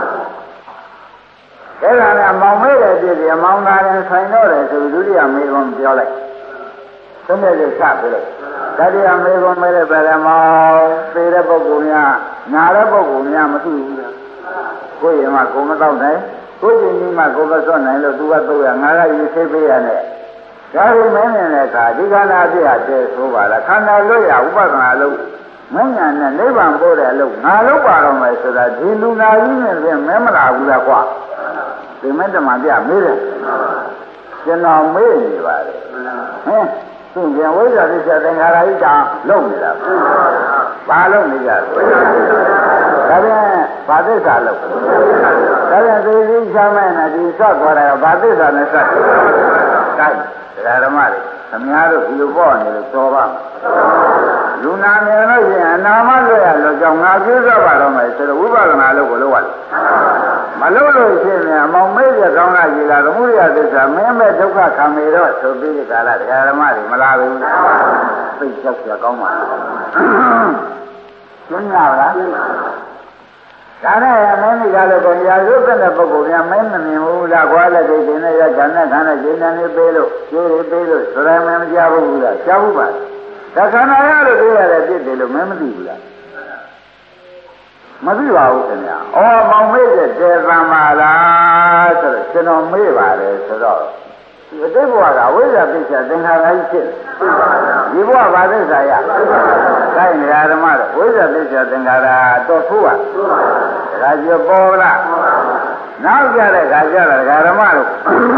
အဲ့ဒါနဲ့မောင်မေးတဲ့ပြည့်အမောင်သားရင်ဆိုင်တော့တယ်ဆိုဒုတိယမေကွန်ပြောလိုက်သုံးတဲ့ချက်ပြလိုက်တတိယမေကွန်မဲတဲ့ဗရမောင်သေတဲ့ပုဂ္ဂိုလ်များနာတဲ့ပုဂ္ဂိုလ်များမသိဘူးလားကိုယ်ရင်မှကိုမတော့နိုင်ကိုယ်ချင်းကြီးမှကိုမစော့နိုင်လို့သူကတော့ရငါကရေဆေးပေးရနဲ့ဒါပေမဲ့နေတဲ့အခါဒီခန္ဓာအပြည့်အတည်းဆိုပါလားခန္ဓာလွတ်ရဥပဒနာလို့မဉ္ဇဏ်နဲ့နိဗ္ဗာန်ပို့တဲ့အလုပ်ငါလုပ်ပါတော့မယ်ဆိုတာဒီလူနာကြီးနဲ့ပြင်မဲမလာဘူးလားကွာဒီမဲ့တမန်ပြမေးတယ်ကျွန်တော်မေးနေပါတယ်သူ့ပြန်ဝိဇ္ဇာသစ္စာသင်္ခါရဤတာလုံနေတာဘာလုံနေကြလဲဒါပြန်ဘာသစ္စာလုံဒါပြန်သိသိချမ်းမဲ့နဲ့ဒီစက်ခေါ်တယ်ဘာသစ္စာနဲ့စက်တိုက်တရားဓမ္မတွေအများတို့ဒီလိုပေါ့နေလို့တော်ပါလူနာမြင်လို့ရှိရင်အနာမလွတ်ရလို့ကြောင့်ငါကျိုးစားပါတော့မယ်ဆိုတော့ဝိပဿနာလို့ကိုလို့ရတယ်မလို့လို့ရှိရင်အမောင်မေးရကောင်းတာကြီးလားသမုဒိယသစ္စာမင်းမဲ့ဒုက္ခခံနေတော့ဆိုပြီးဒီကာလတရားဓမ္မတွေမလာဘူးသိကြောက်ကြကောင်းပါလားရှင်းရပါလားဒါနဲ့မင်းမိသားလည်းကိုရာရုပ်တဲ့ပုဂ္ဂိုလ်များမင်းမမြင်ဘူးလားကွာလက်တွေနဲ့ရခန္ဓာခန္ဓာဉာဏ်နဲ့ပေးလို့ကျေးပေးလို့ဆိုရမယ်မကြားဘူးလားကြားဘူးပါဒါခန္ဓာရလို့ပြောရတယ်ပြစ်တယ်လို့မင်းမသိဘူးလားမသိပါဘူးခင်ဗျာ။အော်မောင်မေ့တဲ့တေသံပါလားဆိုတော့ကျွန်တော်မေ့ပါတယ်ဆိုတော့ဒီအတိတ်ဘဝကဝိဇ္ဇာပိစ္ဆာသင်္ခါရကြီးဖြစ်ဒီဘဝဘာသစ္စာရကိုင်းနေရာဓမ္မတော့ဝိဇ္ဇာပိစ္ဆာသင်္ခါရတော့ဖူးပါဒါကြပေါ်လားနောက်ကြတဲ့ခါကျတော့ဓမ္မတို့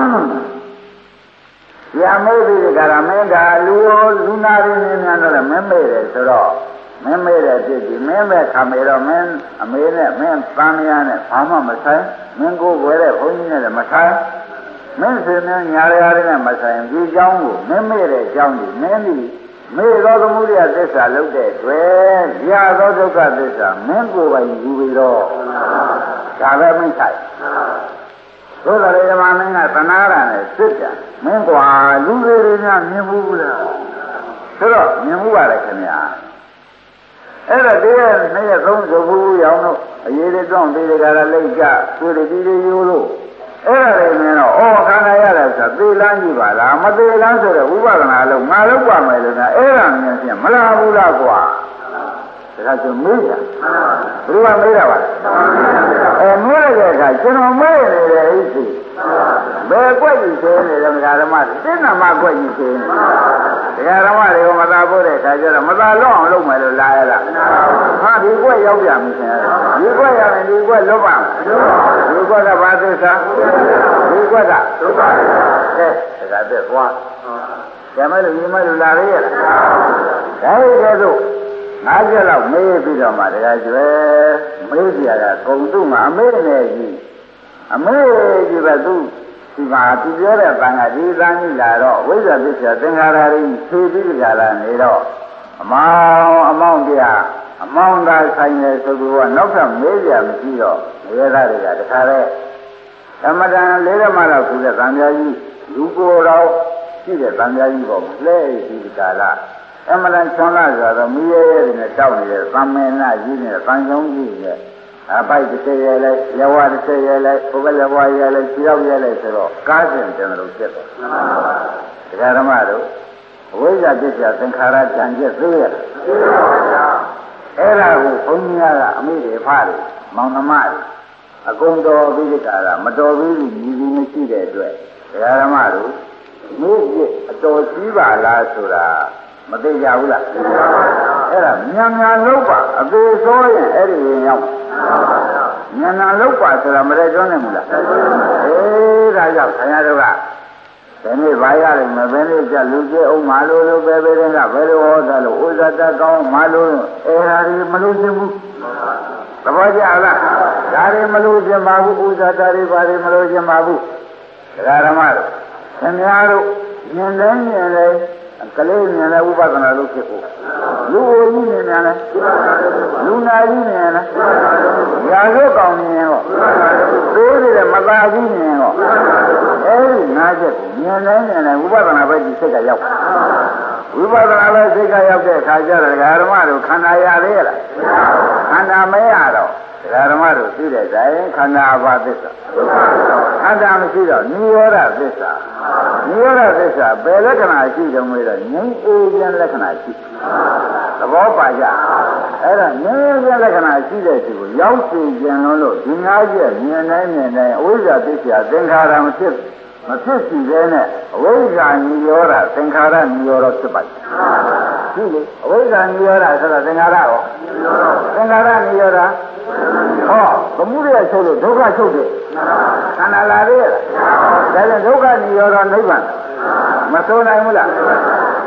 ရမေးပြီးဒီကရမင်းကလူနာရင်းနေများတော့မမေ့တယ်ဆိုတော့မင်းမေးတဲ့ဖြစ်ဒီမင်းပဲခံမေတော့မင်းအမေနဲ့မင်းပန်းမရနဲ့ဘာမှမဆိုင်မင်းကိုယ်ွယ်တဲ့ဘုန်းကြီးနဲ့လည်းမဆိုင်မင်းစင်မင်းညာရရနဲ့မဆိုင်ဒီเจ้าကိုမင်းမေ့တဲ့အကြောင်းကြီးမင်းဒီမေ့သောသမုဒိယသစ္စာလုပ်တဲ့တွေ့ရသောဒုက္ခသစ္စာမင်းကိုယ်ပိုင်ယူပြီးတော့ဒါပဲမင်းဆိုင်သို့တော်လေဓမ္မမင်းကတဏှာရနဲ့စစ်ကြမင်းကွာလူတွေများမြင်ဘူးလားဆိုတော့မြင်ဘူးပါလေခင်ဗျာအဲ့တော့ဒီရဲ့နေ့ရက်သုံးစုဘူးရောင်တော့အရေးတွေတောင်းသေးတယ်ကလည်းလိတ်ကြကိုယ်တွေဒီတွေယူလို့အဲ့ဒါတွေမြင်တော့အော်ခန္ဓာရတယ်ဆိုသေလန်းကြည့်ပါလားမသေလန်းဆိုတော့ဝိပဿနာလို့ငါလုပ်ပါမယ်လို့များအဲ့ဒါမြင်ဖြင့်မလားဘူးလားကွာဒါကကျမေးတာဘယ်လိုမေးတာပါလဲမေးတဲ့အခါကျွန်တော်မေးနေတယ်အိသိဘယ်ကွက်ကြီးသေးနေလဲမဂ္ဂဓမ္မသိနာမကွက်ကြီးသေးနေတရားဓမ္မတွေကိုမသာဖို့တဲ့အခါကျတော့မသာလွတ်အောင်လုပ်မယ်လို့လာရတာဟာဒီကွက်ရောက်ပြန်ပြီခင်ဗျာဒီကွက်ရရင်ဒီကွက်လွတ်ပါမယ်ဒီကွက်ကဘာသစ္စာဒီကွက်ကဒုက္ခကဲဒါကတဲ့သွားကျမလို့ညီမလို့လာရရလားဒါရတဲ့သို့50လောက်မေးပြီးတော့မှတရားကျွဲမေးကြရတာဂုံသူ့မှာအမေးနဲ့ကြီးအမေးကြီးပဲသူဒီမှာသူပြောတဲ့ဘံကဒီသံကြီးလာတော့ဝိဇ္ဇာပစ္စယသင်္ခါရတွေဖြေပြီးကြလာနေတော့အမောင်တရားအမောင်သာဆိုင်နေဆိုပြီးတော့နောက်ထပ်မေးကြမရှိတော့ရေသားတွေကတခါတည်းသမထန်၄ဓမ္မလောက်ဆိုတဲ့သံဃာကြီးလူကိုယ်တော်ရှိတဲ့သံဃာကြီးပေါ်လှဲ့ဒီကာလအမှန်တန်ချွန်လာဆိုတော့မိရဲရဲနဲ့တောက်နေတဲ့သံမေနကြီးနဲ့သံယုံကြီးနဲ့အပိုက်တစ်ရဲလဲရဝတစ်ရဲလဲဘုဘလက်ဝါရဲလဲခြေရောက်ရဲလဲဆိုတော့ကားစင်တယ်လို့ဖြစ်တယ်။တရားဓမ္မတို့အဝိဇ္ဇာပစ္စယသင်္ခါရကြံကျက်သေးရလား။သိပါပါဗျာ။အဲ့ဒါကိုဘုန်းကြီးကအမိတွေဖားတယ်မောင်နှမတွေအကုန်တော်ပြီးဒီကရာမတော်ပြီးညီလူမရှိတဲ့အတွက်တရားဓမ္မတို့မြို့ပြအတော်ကြီးပါလားဆိုတာမသိကြဘူးလားအဲ့ဒါမြန်မြန်လုပ်ပါအသေးဆိုရင်အဲ့ဒီရင်ရောက်မြန်မြန်လုပ်ပါဆိုတာမရဲကျွန်းနေဘူးလားအေးဒါကြောင့်ခင်ဗျားတို့ကဒီနေ့ဘာရလိမ့်မယ်ဘယ်နေ့ကျလူကျဲအောင်မလို့လို့ပဲပဲတဲ့ကဘယ်လိုဟောတာလို့ဥဇာတကောင်းမလို့အဲ့ဒါတွေမလို့ခြင်းဘူးသဘောကျလားဒါတွေမလို့ခြင်းပါဘူးဥဇာတတွေဘာတွေမလို့ခြင်းပါဘူးဒကာဓမ္မတို့ခင်ဗျားတို့မြင်လဲမြင်လဲကလေးမြင်လဲဥပဒနာလို့ဖြစ်ဖို့လူဝကြီးမြင်တယ်လဲလူနာကြီးမြင်လဲရာဇဝကောင်မြင်ရောသိတဲ့မသာကြီးမြင်ရောအဲဒီနာချက်ကိုမြင်လဲမြင်လဲဥပဒနာပဲဒီစိတ်ကရောက်ဝိပဿနာပဲစိတ်ကရောက်တဲ့အခါကျတော့ဓမ္မတို့ခန္ဓာရသေးရလားခန္ဓာမရတော့ဓမ္မတို့သိတဲ့တိုင်ခန္ဓာဘာသစ္စာခန္ဓာမရှိတော့နိရောဓသစ္စာနိရောဓသစ္စာဘယ်လက္ခဏာရှိတုံးလဲတော့ငြိမ်းအေးခြင်းလက္ခဏာရှိသဘောပါကြအဲ့ဒါငြိမ်းအေးခြင်းလက္ခဏာရှိတဲ့သူကိုရောက်စီခြင်းလို့ဒီငါးချက်မြင်တိုင်းအဝိဇ္ဇာသစ္စာသင်္ခါရမဖြစ်စီသေးနဲ့အဝိဇ္ဇာနိရောဓသင်္ခါရနိရောဓဖြစ်ပါရှိလေအဝိဇ္ဇာနိရောဓဆိုတော့သင်္ခါရရောသင်္ခါရနိရောဓဟောသမုဒယချုပ်လို့ဒုက္ခချုပ်တယ်ခန္ဓာလာသေးရဲ့ဒါကြောင့်ဒုက္ခနိရောဓနိဗ္ဗာန်မဆိုးနိုင်ဘူးလားဒ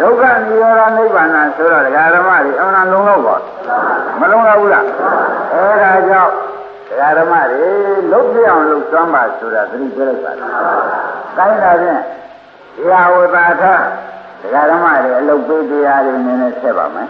ဒုက္ခនិရောဓနိဗ္ဗာန်ဆိုတော့ဒကာဓမ္မတွေအမှန်လုံးလောက်ပါမလုံးလောက်ဘူးလားအဲဒါကြောင့်ဒကာဓမ္မတွေလုတ်ပြအောင်လုပ်စွမ်းပါဆိုတာသတိပေးလိုက်ပါတိုင်းတာဖြင့်ဒီဟာဝတာထဒကာဓမ္မတွေအလုပ်ပေးတရားတွေနည်းနည်းဆက်ပါမယ်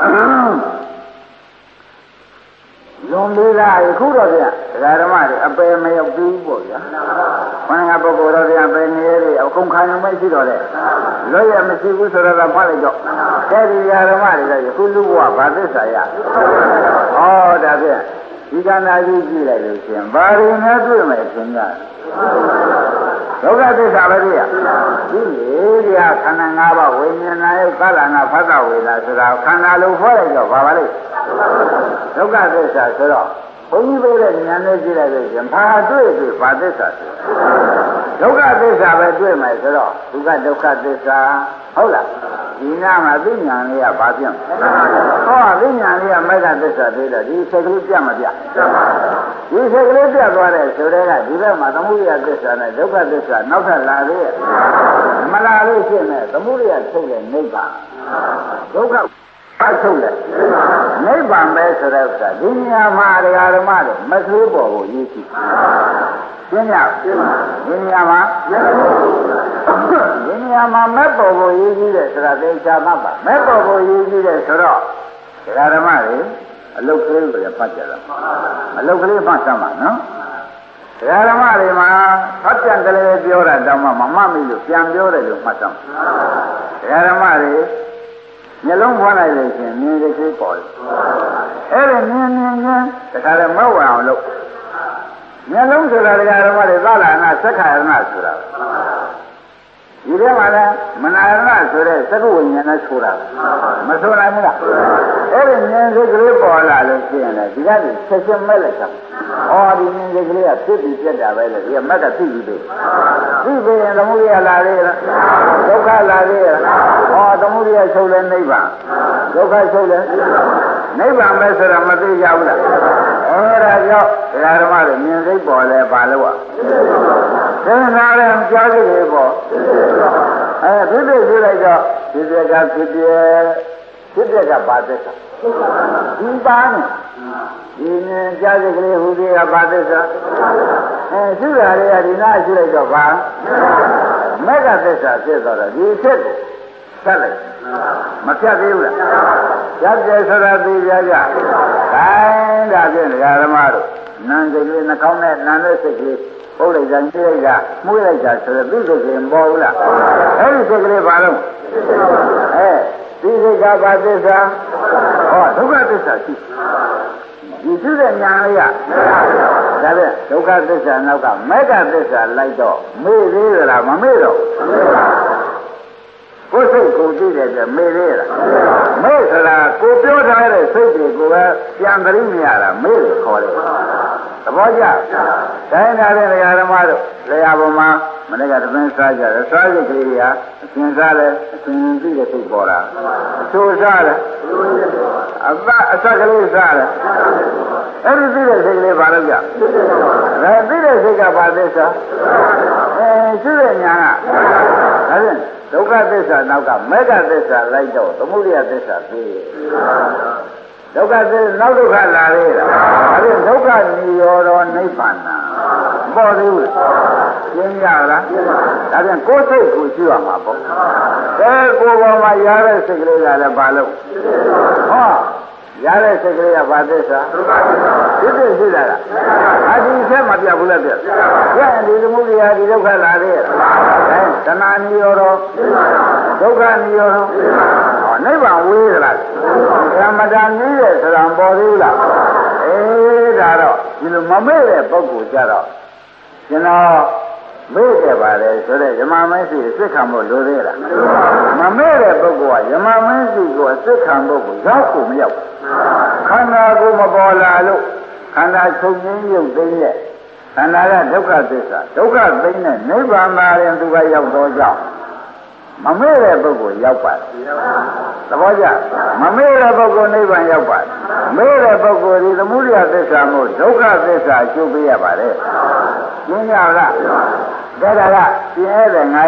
လွန်ပြီးသားအခုတော့ဗျာဒကာဓမ္မတွေအပယ်မရောက်ဘူးပေါ့ဗျာခန္ဓာပုဂ္ဂိုလ်တော်ဗျာပယ်နေရအကုန်ခံရုံမရှိတော့တဲ့လွတ်ရမရှိဘူးဆိုတော့ဖတ်လိုက်တော့အဲဒီဒကာဓမ္မတွေကယခုလူဘဝဘာသစ္စာရဟောဒါဖြင့်ဒီကံနာကြီးကြည့်လိုက်လို့ရှင်ဘာရင်းနဲ့တွေ့မယ်သင်ကြဒုက္ခသစ္စာပဲတွေ့ရဒီလေဒီဟာခန္ဓာ၅ပါးဝိညာဏယုတ်ကာလနာဖသဝေဒဆိုတာခန္ဓာလို့ခေါ်လိုက်တော့ဘာပါလဲဒုက္ခသစ္စာဆိုတော့ဘုန်းကြီးပြောတဲ့ဉာဏ်နဲ့ကြည့်လိုက်လို့ရှင်ဘာတွေ့ဘာသစ္စာဆိုဒုက္ခသစ္စာပဲတွေ့မယ်ဆိုတော့ဒုက္ခသစ္စာဟုတ်လားဒီနာမှာသိဉာဏ်လေးကဘာပြတ်ဟောသိဉာဏ်လေးကမေဃသစ္စာသိတော့ဒီစိတ်ကလေးပြတ်မပြတ်ဒီစိတ်ကလေးပြတ်သွားတဲ့ဆိုတဲ့ကဒီဘက်မှာသမုဒိယသစ္စာနဲ့ဒုက္ခသစ္စာနောက်ထပ်လာသေးရဲ့မလာလို့ရှိရင်သမုဒိယထုတ်တဲ့နိဗ္ဗာန်ဒုက္ခအထုတ်တဲ့နိဗ္ဗာန်ပဲဆိုတဲ့ဥစ္စာဒီနေရာမှာဒကာဓမ္မတွေမသိပေါ်ကိုရေးကြည့်ရှင်းရဒီနေရာမှာမဲ့ပေါ်ကိုရေးကြည့်တဲ့ဆိုတာသေချာမှတ်ပါမဲ့ပေါ်ကိုရေးကြည့်တဲ့ဆိုတော့ဒကာဓမ္မတွေအလုတ်ကလေးကိုလည်းပတ်ကြတာအလုတ်ကလေးမှတ်စမ်းပါနော်ဒကာဓမ္မတွေမှာဖတ်ပြန်ကလေးပြောတာတောင်မှမမှတ်မိလို့ပြန်ပြောတယ်လို့မှတ်စမ်းဒကာဓမ္မတွေမျက်လုံးဖွင့်လိုက်လို့ရှင်မြင်တဲ့ကိပေါ်တယ်အဲ့ဒါမြင်ချင်းတခါလည်းမဟုတ်အောင်လို့မျက်လုံးဆိုတာဒကာဓမ္မတွေသလာနာသက္ခာရဏဆိုတာဒီထဲမှာလည်းမနာရဏဆိုတဲ့သက္ကဝိညာဉ်နဲ့ဆိုတာမဆိုနိုင်ဘူးလားအဲ့ဒီမြင်စိတ်ကလေးပေါ်လာလို့ရှိရင်လည်းဒီကနေဆက်ဆက်မဲ့လိုက်တာဒီမြင်စိတ်ကလေးကဖြစ်ပြီးပြတ်တာပဲလေဒီကမက်ကဖြစ်ပြီးပြီပြီးရင်သမုဒိယလာသေးလားဒုက္ခလာသေးလားသမုဒိယချုပ်လဲနိဗ္ဗာန်ဒုက္ခချုပ်လဲနိဗ္ဗာန်ပဲဆိုတာမသိကြဘူးလားအဲ့ဒါကြောင့်ဒကာဓမ္မတွေမြင်စိတ်ပေါ်လဲပါလို့သင်္ခါရကြားစိတ်တွေပေါ်ဖြစ်ဖြစ်ရှိလိုက်တော့ဖြစ်ပြကဖြစ်ပြကဘာသစ္စာဒီပါနဲ့ဒီနဲ့ကြားစိတ်ကလေးဟူသေးကဘာသစ္စာရှိရတဲ့ဒီနာရှိလိုက်တော့ဘာမက္ခသစ္စာဖြစ်သွားတော့ဒီဖြစ်ကိုဆက်လိုက်မဖြတ်သေးဘူးလားရပ်ကျဲဆိုတာသိကြကြခိုင်းဒါဖြင့်ဒကာဓမ္မတို့နန်းစိတ်လေးနှာခေါင်းနဲ့နန်းတဲ့စိတ်ကလေးပုတ်လိုက်တာညှိလိုက်တာမှုှလိုက်တာဆိုတော့သိစိတ်ကလေးမပေါ်ဘူးလားအဲ့ဒီစိတ်ကလေးဘာလို့ဒီစိတ်ကဘာသစ္စာဒုက္ခသစ္စာရှိဒီရှိတဲ့ညာလေးကဒါဖြင့်ဒုက္ခသစ္စာနောက်ကမေဃသစ္စာလိုက်တော့မေ့သေးသလားမမေ့တော့ကိုယ်စိတ်ကိုကြည့်တယ်ပြမေ့သေးလားမေ့ဆိုတာကိုပြောထားတဲ့စိတ်တွေကိုပဲပြန်သတိမရတာမေ့လို့ခေါ်တယ်သဘောကျတိုင်းသားတဲ့ဓမ္မတို့လေယာပေါ်မှာမနေ့ကတပင်းစားကြတယ်စားစိတ်ကလေးကအရှင်စားလဲအရှင်ကြည့်တဲ့စိတ်ပေါ်တာအချိုးစားတယ်အဆက်ကလေးစားတယ်အဲ့ဒီသိတဲ့စိတ်ကလေးဘာလို့ကြသိတဲ့စိတ်ကဘာသစ္စာရှိတဲ့ညာကဒါဖြင့်ဒုက္ခသစ္စာနောက်ကမေဃသစ္စာလိုက်တော့သမုဒိယသစ္စာသိဒုက္ခသစ္စာနောက်ဒုက္ခလာသေးလားဒါဖြင့်ဒုက္ခនិရောဓနိဗ္ဗာန်ပေါ်သေးဘူးရှင်းရလားဒါဖြင့်ကိုယ်စိတ်ကိုရှိရမှာပေါ့ကိုယ်ပေါ်မှာရတဲ့စိတ်ကလေးကလည်းဘာလို့ရတဲ့စိတ်ကလေးကဘာသစ္စာဖြစ်ဖြစ်ရှိတာလားဒီဆက်မပြဘူးလားပြရင်ဒီသမုဒိယဒီဒုက္ခလာသေးရဲ့တဏှာនិရောဓဒုက္ခនិရောဓနိဗ္ဗာန်ဝေးသလားဓမ္မတာနည်းရဲ့ဆိုတာပေါ်သေးဘူးလားဒါတော့ဒီလိုမမေ့တဲ့ပုဂ္ဂိုလ်ကြတော့ကျွန်တော်မေ့တယ်ပါလေဆိုတော့ယမမင်းစီအစ်ခံဖို့လိုသေးလားမမေ့တဲ့ပုဂ္ဂိုလ်ကယမမင်းစီကိုအစ်ခံဖို့ကိုရောက်ကိုမရောက်ခန္ဓာကိုမပေါ်လာလို့ခန္ဓာချုပ်ငင်းရုပ်သိမ်းတဲ့ခန္ဓာကဒုက္ခသစ္စာဒုက္ခသိမ်းတဲ့နိဗ္ဗာန်မှာရင်သူကရောက်တော့ကြောင်းမမေ့တဲ့ပုဂ္ဂိုလ်ရောက်ပါတယ်သဘောကျမမေ့တဲ့ပုဂ္ဂိုလ်နိဗ္ဗာန်ရောက်ပါတယ်မေ့တဲ့ပုဂ္ဂိုလ်ဒီသမုဒိယသစ္စာမို့ဒုက္ခသစ္စာကျိုးပေးရပါတယ်ရှင်းရလားဒါကပြင်းတဲ့9ယောက်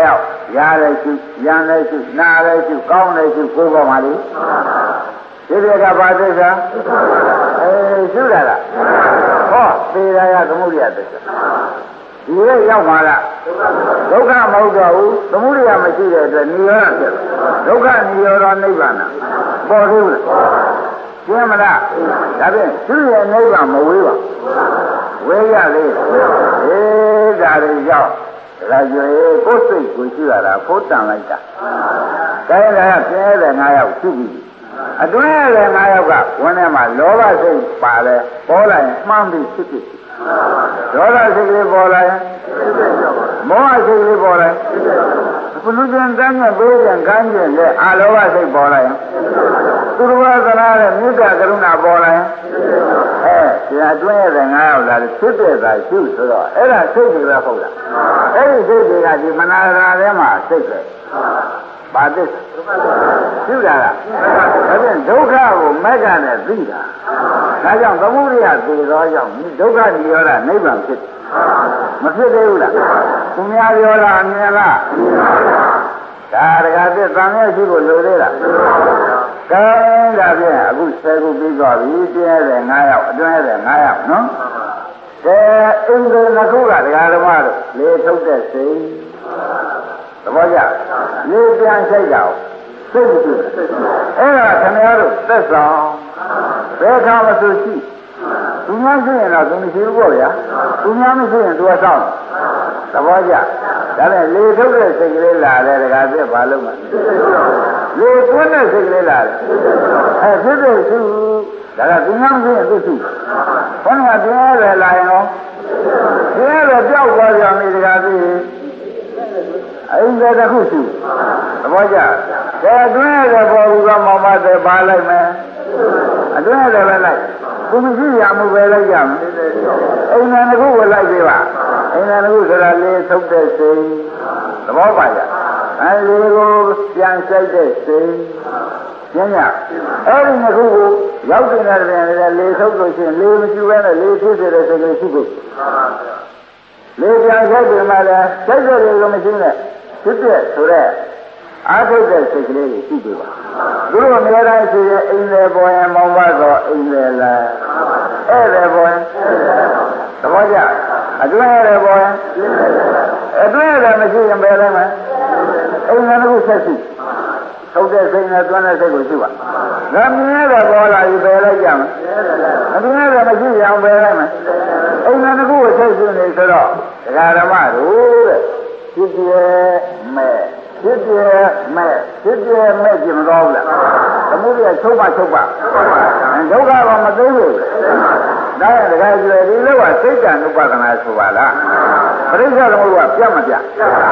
ရတယ်ရှိရန်လည်းရှိနာလည်းရှိကောင်းလည်းရှိကိုယ်ပေါ်မှာလေဒီတွေကဘာသစ္စာရှုတာလားဟောသေရယသမုဒိယသစ္စာဒီရဲ့ရောက်ပါလားဒုက္ခမဟုတ်တော့ဘူးသမုဒိယမရှိတဲ့အတွက်နိရောဓဖြစ်ဒုက္ခနိရောဓနိဗ္ဗာန်ပေါ်သေးဘူးလားရှင်းမလားဒါဖြင့်ရှုရဲ့နိဗ္ဗာန်မဝေးပါဝေးရသေးဒါတွေရောက်ဒါကြွေကိုယ်စိတ်ကိုရှုရတာဖို့တန်လိုက်တာဒါရင်လည်းပြင်းတဲ့9ယောက်ရှုပြီအတွင်းရဲ့9ယောက်ကဝန်းထဲမှာလောဘစိတ်ပါလဲပေါ်လာရင်မှန်းပြီးဖြစ်ဖြစ်ဒေါသစိတ်ကလေးပေါ်လာရင်မောဟစိတ်ကလေးပေါ်လာရင်ဘုလူကျန်တမ်းနဲ့ဘေးကျန်ကမ်းကျင်တဲ့အာလောဘစိတ်ပေါ်လာရင်သူတော်ဘာသနာတဲ့မေတ္တာကရုဏာပေါ်လာရင်ဒီအတွင်းရဲ့9ယောက်လာတယ်ဖြစ်တဲ့သာရှုဆိုတော့အဲ့ဒါစိတ်တွေပဲဟုတ်လားအဲ့ဒီစိတ်တွေကဒီမနာရာထဲမှာစိတ်ပဲပါသစ္စာရှုတာလားဒါဖြင့်ဒုက္ခကိုမက္ခနဲ့သိတာဒါကြောင့်သမုဒိယသေသောကြောင့်ဒုက္ခនិရောဓနိဗ္ဗာန်ဖြစ်မဖြစ်သေးဘူးလားသူများပြောတာအမြင်လားဒါတကားပြသံဃာရှိကိုလိုသေးလားကဲဒါဖြင့်အခု10ခုပြီးသွားပြီပြည့်တဲ့9ယောက်အတွင်းတဲ့9ယောက်နော်ကဲအင်္ဂု2ခုကဒကာဓမ္မတို့လေထုတ်တဲ့စိတ်သဘောကျလေပြန်ဆိုင်ကြအောင်စိတ်ကြည့်အဲ့ဒါခင်ဗျားတို့သက်ဆောင်ဘယ်ခါမှဆိုရှိသူများရှိရင်တော့သူမရှိဘူးပေါ့ဗျာသူများမရှိရင်သူကစောင့်သဘောကျဒါနဲ့လေထုတ်တဲ့စိတ်ကလေးလာတယ်တခါပြဘာလို့မလေတွန်းတဲ့စိတ်ကလေးလာတယ်ဖြစ်တဲ့သူဒါကသူများမရှိရင်သူရှိဘုန်းကပြင်းရတယ်လာရင်ရောပြင်းရတယ်ကြောက်သွားကြပြီတခါပြအိမ်ကတခုရှိသဘောကျကဲအတွင်းရပေါ်ဘူးကမောင်မတဲ့ပါလိုက်မယ်အတွင်းရပဲလိုက်သူမရှိရမှုပဲလိုက်ရမယ်အိမ်ကတခုကိုလိုက်သေးပါအိမ်ကတခုဆိုတာလေထုတ်တဲ့စိတ်သဘောပါကြအဲလေကိုပြန်ဆိုင်တဲ့စိတ်ရှင်းရအဲ့ဒီနှစ်ခုကိုရောက်နေတဲ့ပြင်လေထုတ်လို့ရှိရင်လေမရှိဘဲနဲ့လေဖြစ်စေတဲ့စိတ်ကိုရှိဖို့လေပြန်ဆိုင်တယ်မှလည်းစိတ်တွေလည်းမရှိနဲ့ဖြစ်တဲ့ဆိုတဲ့အာထုတဲ့စိတ်ကလေးကိုရှိသေးပါသူတို့အများတိုင်းရှိရင်အိမ်လေပေါ်ရင်မောင်မတော့အိမ်လေလားဧည့်တယ်ပေါ်ရင်သဘောကျအတွင်းရတယ်ပေါ်ရင်အတွင်းရတယ်မရှိရင်ဘယ်လဲမအိမ်ကလည်းဆက်ရှိထုတ်တဲ့စိတ်နဲ့တွန်းတဲ့စိတ်ကိုရှိပါဒါမြင်ရတဲ့ပေါ်လာပြီးပယ်လိုက်ကြမယ်အတွင်းရတယ်မရှိရင်ပယ်လိုက်မယ်အိမ်ကလည်းကိုဆက်ရှိနေဆိုတော့ဒကာဓမ္မတို့တဲ့ဖြစ်ပြမဲ့ဖြစ်ပြမဲ့ဖြစ်ပြမဲ့ကြည့်မတော်ဘူးလားသမုဒိယချုပ်ပါဒုက္ခကမသိဘူးဒါရတခါကျွယ်ဒီလောကစိတ်တ ानु ပဒနာဆိုပါလားပရိစ္ဆေသမုဒ္ဒကပြတ်မပြတ်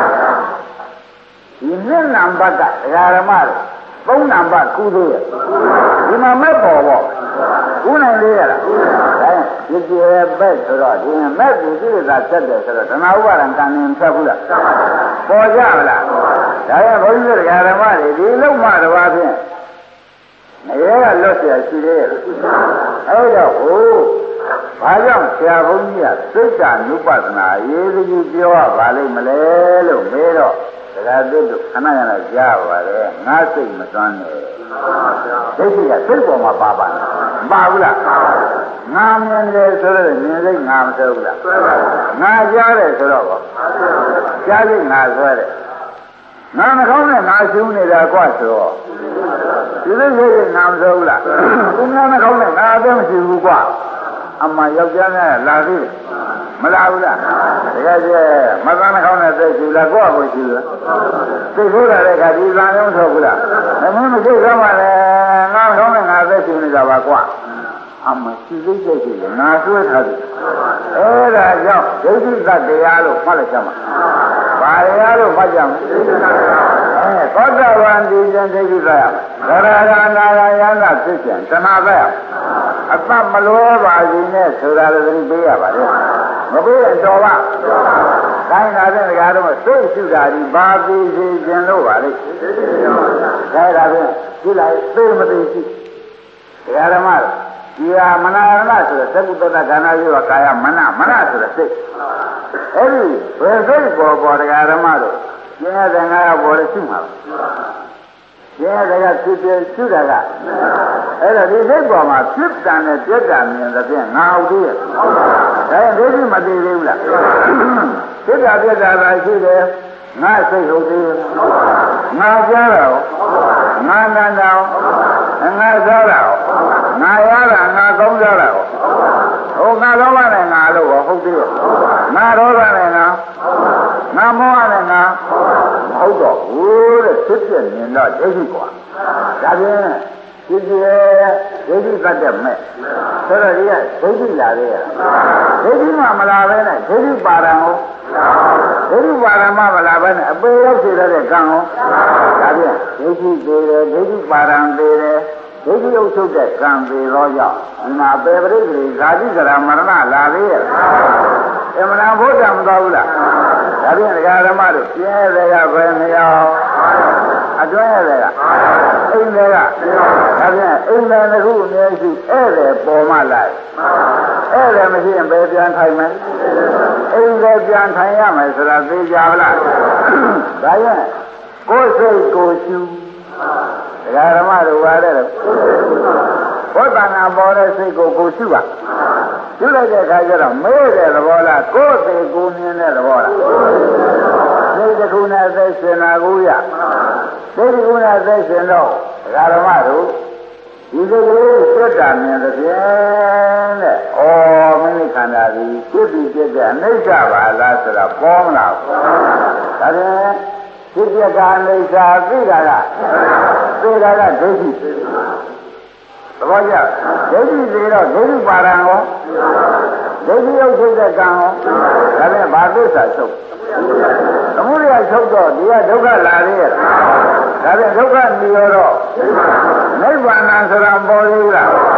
ဒီနှစ်နံပါတ်ကဒကာဓမ္မတို့3နံပါတ်ကူးသေးရဲ့ဒီမှာမဲ့ပေါ်ပေါ့ကူးနိုင်သေးရလားဒါရင်ဒီကျေပဲဆိုတော့ဒီမဲ့ကူကိလေသာဆက်တယ်ဆိုတော့ဓမ္မဥပါဒံကံရင်ဖြတ်ဘူးလားပေါ်ကြမလားဒါရင်ဘုန်းကြီးတို့ဒကာဓမ္မတွေဒီလုံးမှတစ်ပါးဖြင့်နေရကလွတ်เสียရှိသေးရဲ့အဲ့တော့ဟိုဘာကြောင့်ဆရာဘုန်းကြီးကစိတ်တ ानु ပဒနာရေးကြီးပြောရပါလိမ့်မလဲလို့မေးတော့ဒကာတို့ခဏခဏကြားပါတယ်ငါစိတ်မသွမ်းနဲ့ဒိဋ္ဌိကစိတ်ပေါ်မှာပါပါမပါဘူးလားငါမြင်တယ်ဆိုတော့မြင်စိတ်ငါမဆွဲဘူးလားငါကြားတယ်ဆိုတော့ကြားစိတ်ငါဆွဲတယ်ငါနှာခေါင်းနဲ့ငါရှုံးနေတာကွာဆိုတော့ဒီလိုရေးငါမဆွဲဘူးလားသူများနှာခေါင်းနဲ့ငါအသက်မရှိဘူးကွာအမှယောက်ျားများလာသေးတယ်မလာဘူးလားတကယ်ကျမသနာကောင်းတဲ့သိရှိလားကိုယ့်အကိုရှိလားသိဆိုးလာတဲ့အခါဒီသံယုံထုတ်ဘူးလားမင်းမရှိသမှာလဲငါကောင်းတဲ့ငါသိရှိနေတာပါကွာအမှရှိသိစိတ်ရှိတယ်ငါဆွဲထားတယ်အဲ့ဒါကြောင့်ဒိဋ္ဌိသတရားလို့မှတ်လိုက်ကြမှာဘာတရားလို့မှတ်ကြမှာသောတာပန်ဒီကျန်ဒိဋ္ဌိသရသရဂာနာယန္တာဖြစ်ပြန်သနာသရအသက်မလွဲပါစေနဲ့ဆိုတာလည်းသတိပေးရပါလေမပေးရင်တော်ပါတိုင်းလာတဲ့နေရာတော့သိရှိတာဒီဘာပြီးစီခြင်းလို့ပါလေဒါဒါဖြင့်ဒီလိုက်သိမသိရှိတရားဓမ္မဒီဟာမနာရဏဆိုတဲ့သက္ကုတ္တကဏ္ဍရောကာယမနဆိုတဲ့စိတ်အဲ့ဒီဘယ်စိတ်ပေါ်တရားဓမ္မတို့ကျင်းရတဲ့ငါကပေါ်လို့ရှိမှာကျင်းရတဲ့ကဖြစ်ဖြစ်ရှုတာကအဲ့တော့ဒီစိတ်ပေါ်မှာဖြစ်တန်နဲ့ပြက်တာမြင်တဲ့ဖြင့်ငါဟုတ်သေးရဲ့ဒါရင်ဒိဋ္ဌိမတည်သေးဘူးလားဖြစ်တာပြက်တာသာရှိတယ်ငါစိတ်ဟုတ်သေးရဲ့ငါကြားတာငါနာတာငါစားတာငါရတာငါကောင်းစားတာဟိုငါလောဘနဲ့ငါလို့ဟုတ်သေးရဲ့ငါဒေါသနဲ့ငါမောဟနဲ့ငါဟုတ်တော့ဘူးတဲ့ဖြစ်ပြမြင်တော့ဒိဋ္ဌိกว่าဒါဖြင့်ဒီဒီဒိဋ္ဌိကတ်တဲ့မဲ့ဆိုတော့ဒီကဒိဋ္ဌိလာသေးရဒိဋ္ဌိမှမလာပဲနဲ့ဒိဋ္ဌိပါဒံကိုဒိဋ္ဌိပါဒံမှမလာပဲနဲ့အပေရောက်စေတဲ့ကံကိုဒါဖြင့်ဒိဋ္ဌိသေးတယ်ဒိဋ္ဌိပါဒံသေးတယ်ဒိဋ္ဌိဥထုတ်တဲ့ကံသေးတော့ကြောင့်ဒီမှာအပေပရိသေဇာတိကရာမရဏလာသေးရအမှန်ဘုရားမတော်ဘူးလားဒါဖြင့်ဒကာဓမ္မတို့ပြင်းတဲ့ကဘယ်မရောက်အတွင်းရဲ့ကအိမ်တွေကဒါဖြင့်အိမ်တွေခုအများကြီးဧည့်သည်ပေါ်မှလိုက်ဧည့်သည်မရှိရင်ဘယ်ပြန်ထိုင်မလဲအိမ်တွေပြန်ထိုင်ရမယ်ဆိုတာသိကြပါလားဒါရင်ကိုယ်စိတ်ကိုရှုဒကာဓမ္မတို့ပါတဲ့ဘောတနာပေါ်တဲ့စိတ်ကိုရှုပါရှုလိုက်တဲ့အခါကျတော့မေ့တဲ့သဘောလားကိုယ်စိတ်ကိုမြင်တဲ့သဘောလားစိတ်တစ်ခုနဲ့သိရှင်တာကိုရစိတ်တစ်ခုနဲ့သိရှင်တော့ဒကာဓမ္မတို့ဒီစိတ်ကလေးစွတ်တာမြင်တဲ့ဖြင့်တဲ့ဩမိမိခန္ဓာကြီးပြည့်ပြီးပြည့်တဲ့အနိစ္စပါလားဆိုတာပေါ်မလားဒါဖြင့်ဖြစ်ပြကအနိစ္စသိတာကဒိဋ္ဌိသဘောကျဒိဋ္ဌိသေးတော့ဒိဋ္ဌိပါဒံရောဒိဋ္ဌိရုပ်ထုတ်တဲ့ကံရောဒါဖြင့်ဘာသစ္စာချုပ်သမုဒယချုပ်တော့ဒီကဒုက္ခလာသေးရဲ့ဒါဖြင့်ဒုက္ခမြည်တော့နိဗ္ဗာန်ဆိုတာပေါ်သေးလား